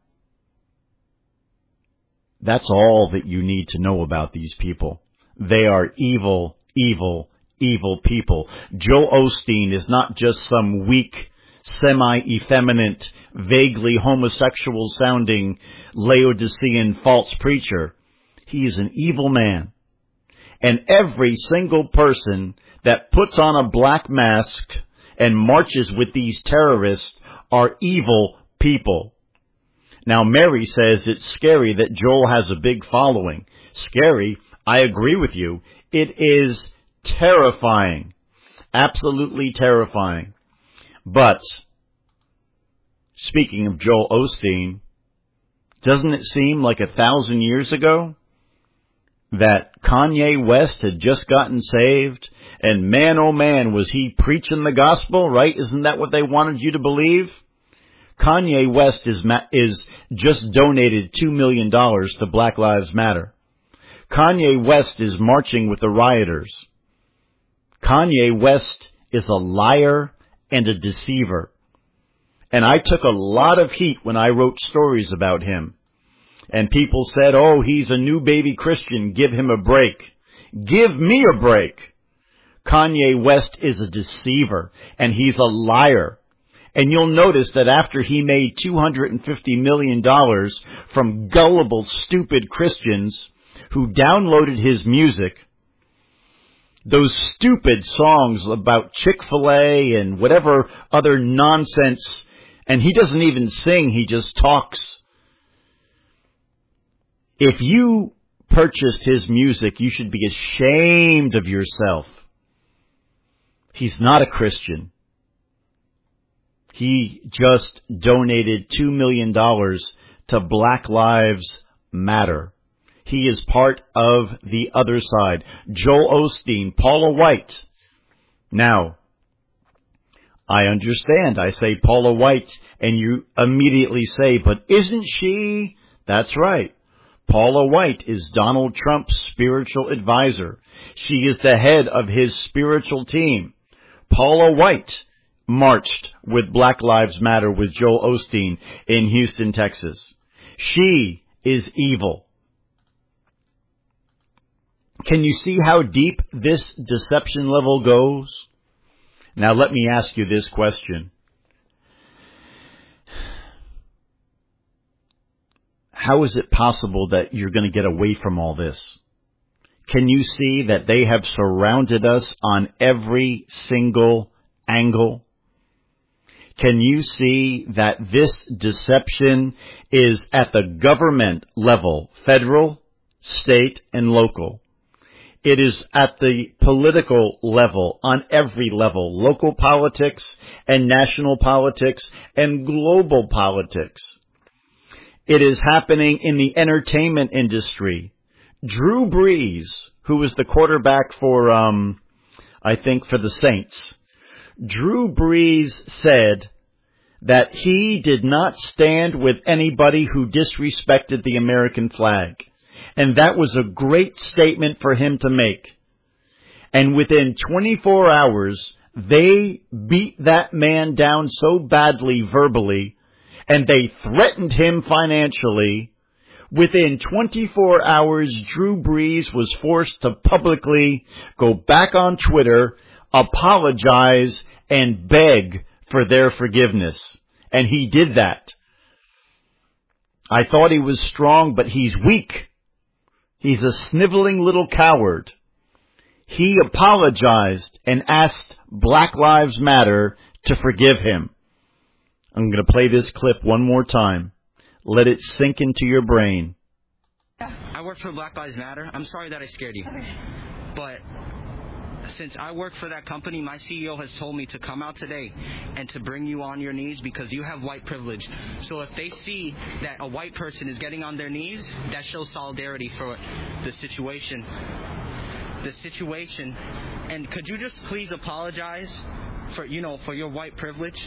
that's all that you need to know about these people. They are evil, evil, evil people. Joel Osteen is not just some weak, semi-effeminate, vaguely homosexual-sounding Laodicean false preacher. He is an evil man. And every single person that puts on a black mask and marches with these terrorists are evil people. Now, Mary says it's scary that Joel has a big following. Scary? I agree with you. It is terrifying. Absolutely terrifying. But, speaking of Joel Osteen, doesn't it seem like a thousand years ago that Kanye West had just gotten saved, and man, oh man, was he preaching the gospel, right? Isn't that what they wanted you to believe? Kanye West is ma- is just donated two million dollars to Black Lives Matter. Kanye West is marching with the rioters. Kanye West is a liar and a deceiver. And I took a lot of heat when I wrote stories about him. And people said, oh, he's a new baby Christian, give him a break. Give me a break. Kanye West is a deceiver, and he's a liar. And you'll notice that after he made two hundred fifty million dollars from gullible, stupid Christians who downloaded his music those stupid songs about Chick-fil-A and whatever other nonsense. And he doesn't even sing, he just talks. If you purchased his music, you should be ashamed of yourself. He's not a Christian. He just donated two million dollars to Black Lives Matter. He is part of the other side. Joel Osteen, Paula White. Now, I understand. I say Paula White, and you immediately say, but isn't she? That's right. Paula White is Donald Trump's spiritual advisor. She is the head of his spiritual team. Paula White marched with Black Lives Matter with Joel Osteen in Houston, Texas. She is evil. Can you see how deep this deception level goes? Now let me ask you this question. How is it possible that you're going to get away from all this? Can you see that they have surrounded us on every single angle? Can you see that this deception is at the government level, federal, state, and local? It is at the political level, on every level, local politics and national politics and global politics. It is happening in the entertainment industry. Drew Brees, who was the quarterback for, um, I think, for the Saints, Drew Brees said that he did not stand with anybody who disrespected the American flag. And that was a great statement for him to make. And within twenty-four hours, they beat that man down so badly verbally, and they threatened him financially. Within twenty-four hours, Drew Brees was forced to publicly go back on Twitter, apologize, and beg for their forgiveness. And he did that. I thought he was strong, but he's weak. He's a sniveling little coward. He apologized and asked Black Lives Matter to forgive him. I'm going to play this clip one more time. Let it sink into your brain. I work for Black Lives Matter. I'm sorry that I scared you. But since I work for that company, my C E O has told me to come out today and to bring you on your knees because you have white privilege. So if they see that a white person is getting on their knees, that shows solidarity for the situation. The situation. And could you just please apologize for, you know, for your white privilege?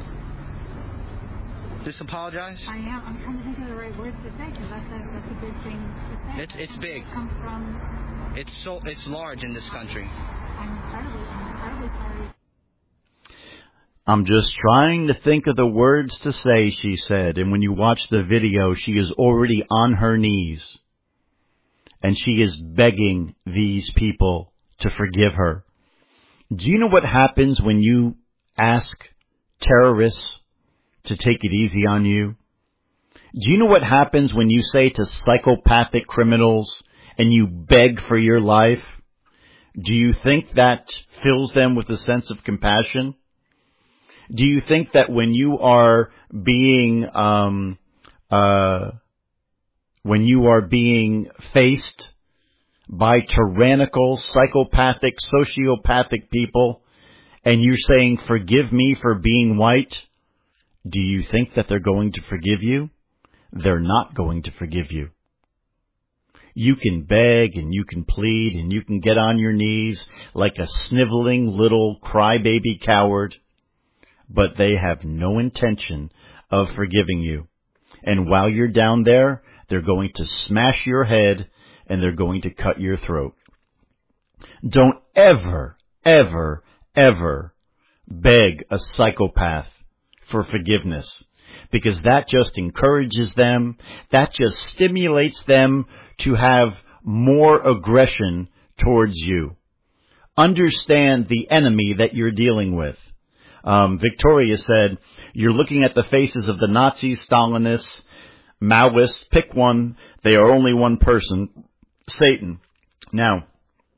Just apologize? I am. I'm trying to think of the right words to say because that's a, that's a big thing to say. It's, it's big. Come from... It's so, it's large in this country. I'm incredibly, I'm incredibly sorry. I'm just trying to think of the words to say, she said. And when you watch the video, she is already on her knees. And she is begging these people to forgive her. Do you know what happens when you ask terrorists to take it easy on you? Do you know what happens when you say to psychopathic criminals and you beg for your life? Do you think that fills them with a sense of compassion? Do you think that when you are being, um, uh, when you are being faced by tyrannical, psychopathic, sociopathic people, and you're saying, forgive me for being white, do you think that they're going to forgive you? They're not going to forgive you. You can beg and you can plead and you can get on your knees like a sniveling little crybaby coward, but they have no intention of forgiving you. And while you're down there, they're going to smash your head and they're going to cut your throat. Don't ever, ever, ever beg a psychopath for forgiveness, because that just encourages them, that just stimulates them to have more aggression towards you. Understand the enemy that you're dealing with. Um, Victoria said, you're looking at the faces of the Nazis, Stalinists, Maoists. Pick one. They are only one person, Satan. Now,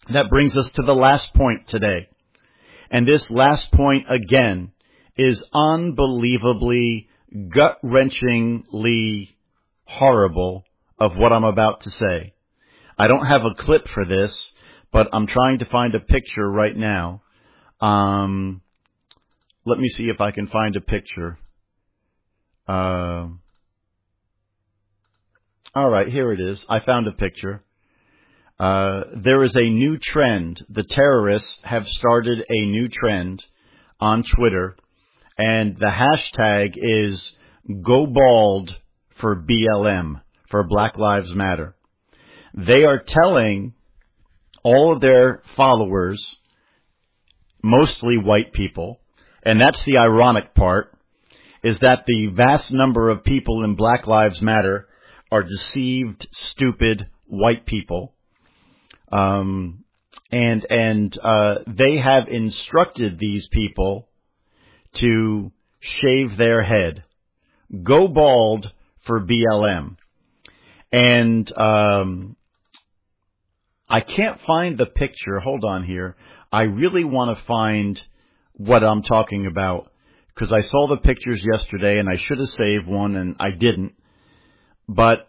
that brings us to the last point today. And this last point, again, is unbelievably, gut-wrenchingly horrible of what I'm about to say. I don't have a clip for this, but I'm trying to find a picture right now. Um, let me see if I can find a picture. Uh, all right, here it is. I found a picture. Uh, there is a new trend. The terrorists have started a new trend on Twitter, and the hashtag is Go Bald for B L M, for Black Lives Matter. They are telling all of their followers, mostly white people, and that's the ironic part, is that the vast number of people in Black Lives Matter are deceived, stupid, white people. Um, and, and, uh, they have instructed these people to shave their head. Go bald for B L M. And, um, I can't find the picture. Hold on here. I really want to find what I'm talking about, because I saw the pictures yesterday and I should have saved one and I didn't. But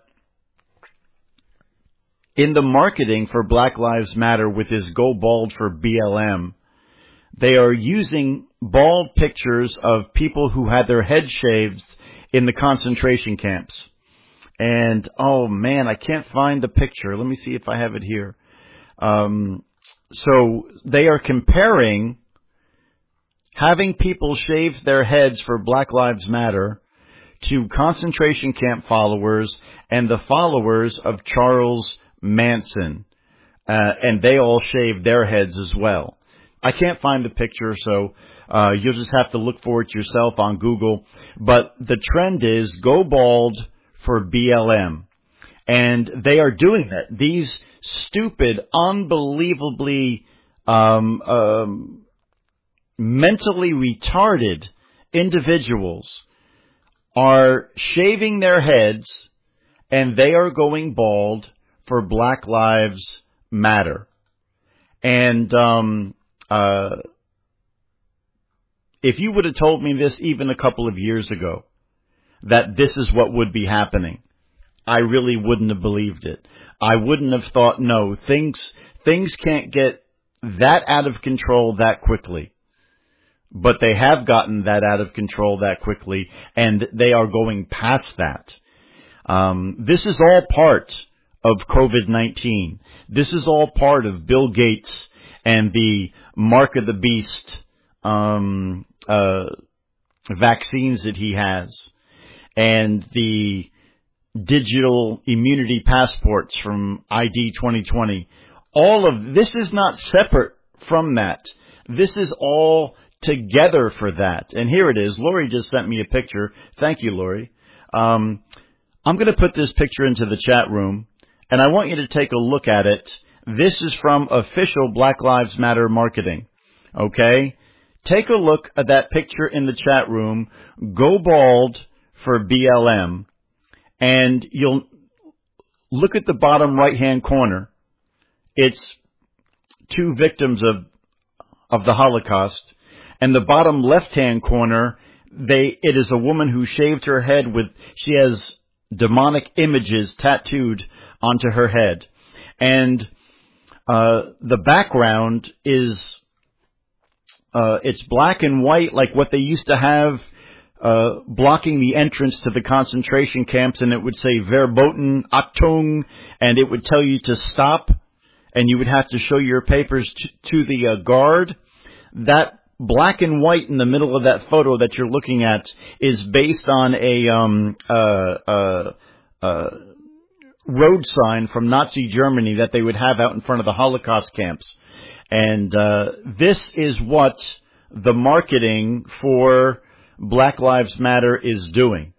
in the marketing for Black Lives Matter with this Go Bald for B L M, they are using bald pictures of people who had their head shaved in the concentration camps. And, oh man, I can't find the picture. Let me see if I have it here. Um, so they are comparing having people shave their heads for Black Lives Matter to concentration camp followers and the followers of Charles Manson. Uh, and they all shaved their heads as well. I can't find the picture, so uh, you'll just have to look for it yourself on Google. But the trend is go bald for B L M. And they are doing that. These stupid, unbelievably um, um, mentally retarded individuals are shaving their heads, and they are going bald for Black Lives Matter. And um, uh, if you would have told me this even a couple of years ago, that this is what would be happening, I really wouldn't have believed it. I wouldn't have thought, no, things things can't get that out of control that quickly. But they have gotten that out of control that quickly, and they are going past that. Um, this is all part of COVID nineteen. This is all part of Bill Gates and the Mark of the Beast um, uh, vaccines that he has, and the digital immunity passports from I D twenty twenty. All of this is not separate from that. This is all together for that. And here it is. Lori just sent me a picture. Thank you, Lori. Um, I'm going to put this picture into the chat room, and I want you to take a look at it. This is from official Black Lives Matter marketing. Okay? Take a look at that picture in the chat room. Go bald for B L M. And you'll look at the bottom right-hand corner. It's two victims of of the Holocaust. And the bottom left-hand corner, they it is a woman who shaved her head with, she has demonic images tattooed onto her head. And uh, the background is, uh, it's black and white like what they used to have Uh, blocking the entrance to the concentration camps, and it would say Verboten Achtung, and it would tell you to stop, and you would have to show your papers t- to the uh, guard. That black and white in the middle of that photo that you're looking at is based on a um, uh, uh, uh, road sign from Nazi Germany that they would have out in front of the Holocaust camps. And uh, this is what the marketing for Black Lives Matter is doing.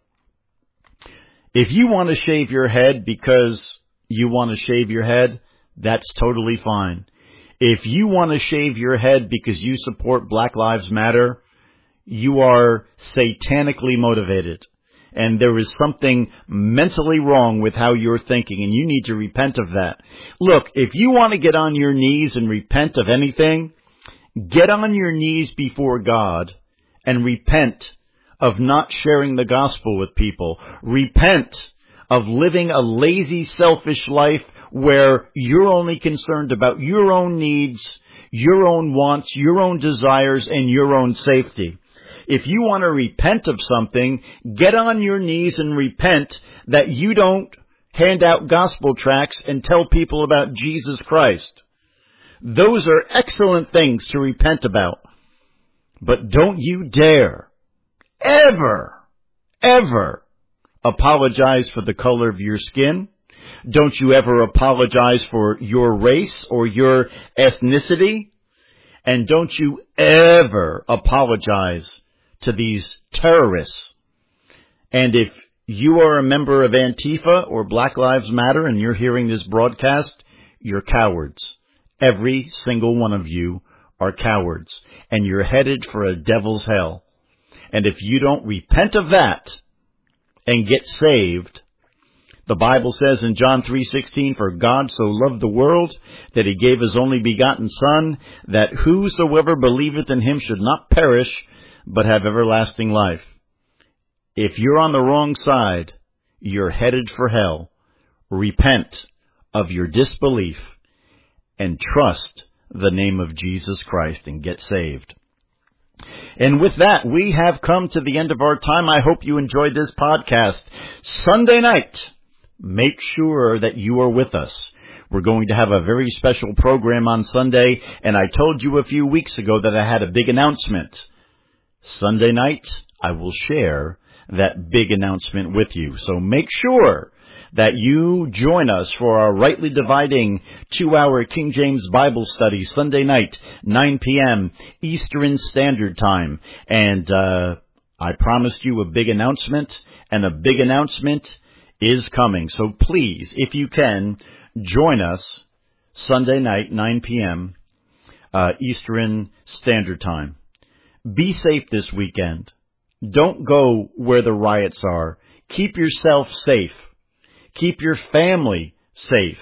If you want to shave your head because you want to shave your head, that's totally fine. If you want to shave your head because you support Black Lives Matter, you are satanically motivated. and there is something mentally wrong with how you're thinking, and you need to repent of that. Look, if you want to get on your knees and repent of anything, get on your knees before God and repent of not sharing the gospel with people. Repent of living a lazy, selfish life where you're only concerned about your own needs, your own wants, your own desires, and your own safety. If you want to repent of something, get on your knees and repent that you don't hand out gospel tracts and tell people about Jesus Christ. Those are excellent things to repent about. But don't you dare, ever, ever apologize for the color of your skin. Don't you ever apologize for your race or your ethnicity. And don't you ever apologize to these terrorists. And if you are a member of Antifa or Black Lives Matter and you're hearing this broadcast, you're cowards. Every single one of you are cowards. And you're headed for a devil's hell. And if you don't repent of that and get saved, the Bible says in John three sixteen, for God so loved the world that he gave his only begotten Son, that whosoever believeth in him should not perish, but have everlasting life. If you're on the wrong side, you're headed for hell. Repent of your disbelief and trust the name of Jesus Christ and get saved. And with that, we have come to the end of our time. I hope you enjoyed this podcast. Sunday night, make sure that you are with us. We're going to have a very special program on Sunday, and I told you a few weeks ago that I had a big announcement. Sunday night, I will share that big announcement with you. So make sure that you join us for our Rightly Dividing two-hour King James Bible study Sunday night, nine p.m. Eastern Standard Time. And uh I promised you a big announcement, and a big announcement is coming. So please, if you can, join us Sunday night, nine p.m. Uh, Eastern Standard Time. Be safe this weekend. Don't go where the riots are. Keep yourself safe. Keep your family safe.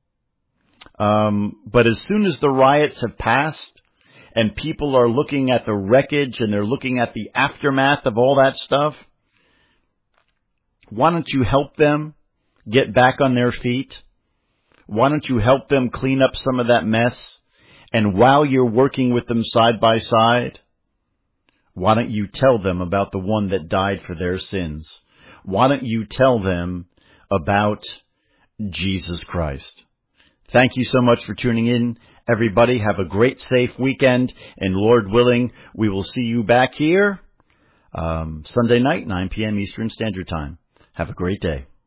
Um, but as soon as the riots have passed and people are looking at the wreckage and they're looking at the aftermath of all that stuff, why don't you help them get back on their feet? Why don't you help them clean up some of that mess? And while you're working with them side by side, why don't you tell them about the one that died for their sins? Why don't you tell them about Jesus Christ? Thank you so much for tuning in, everybody. Have a great, safe weekend, and Lord willing, we will see you back here um, Sunday night, nine p.m. Eastern Standard Time. Have a great day.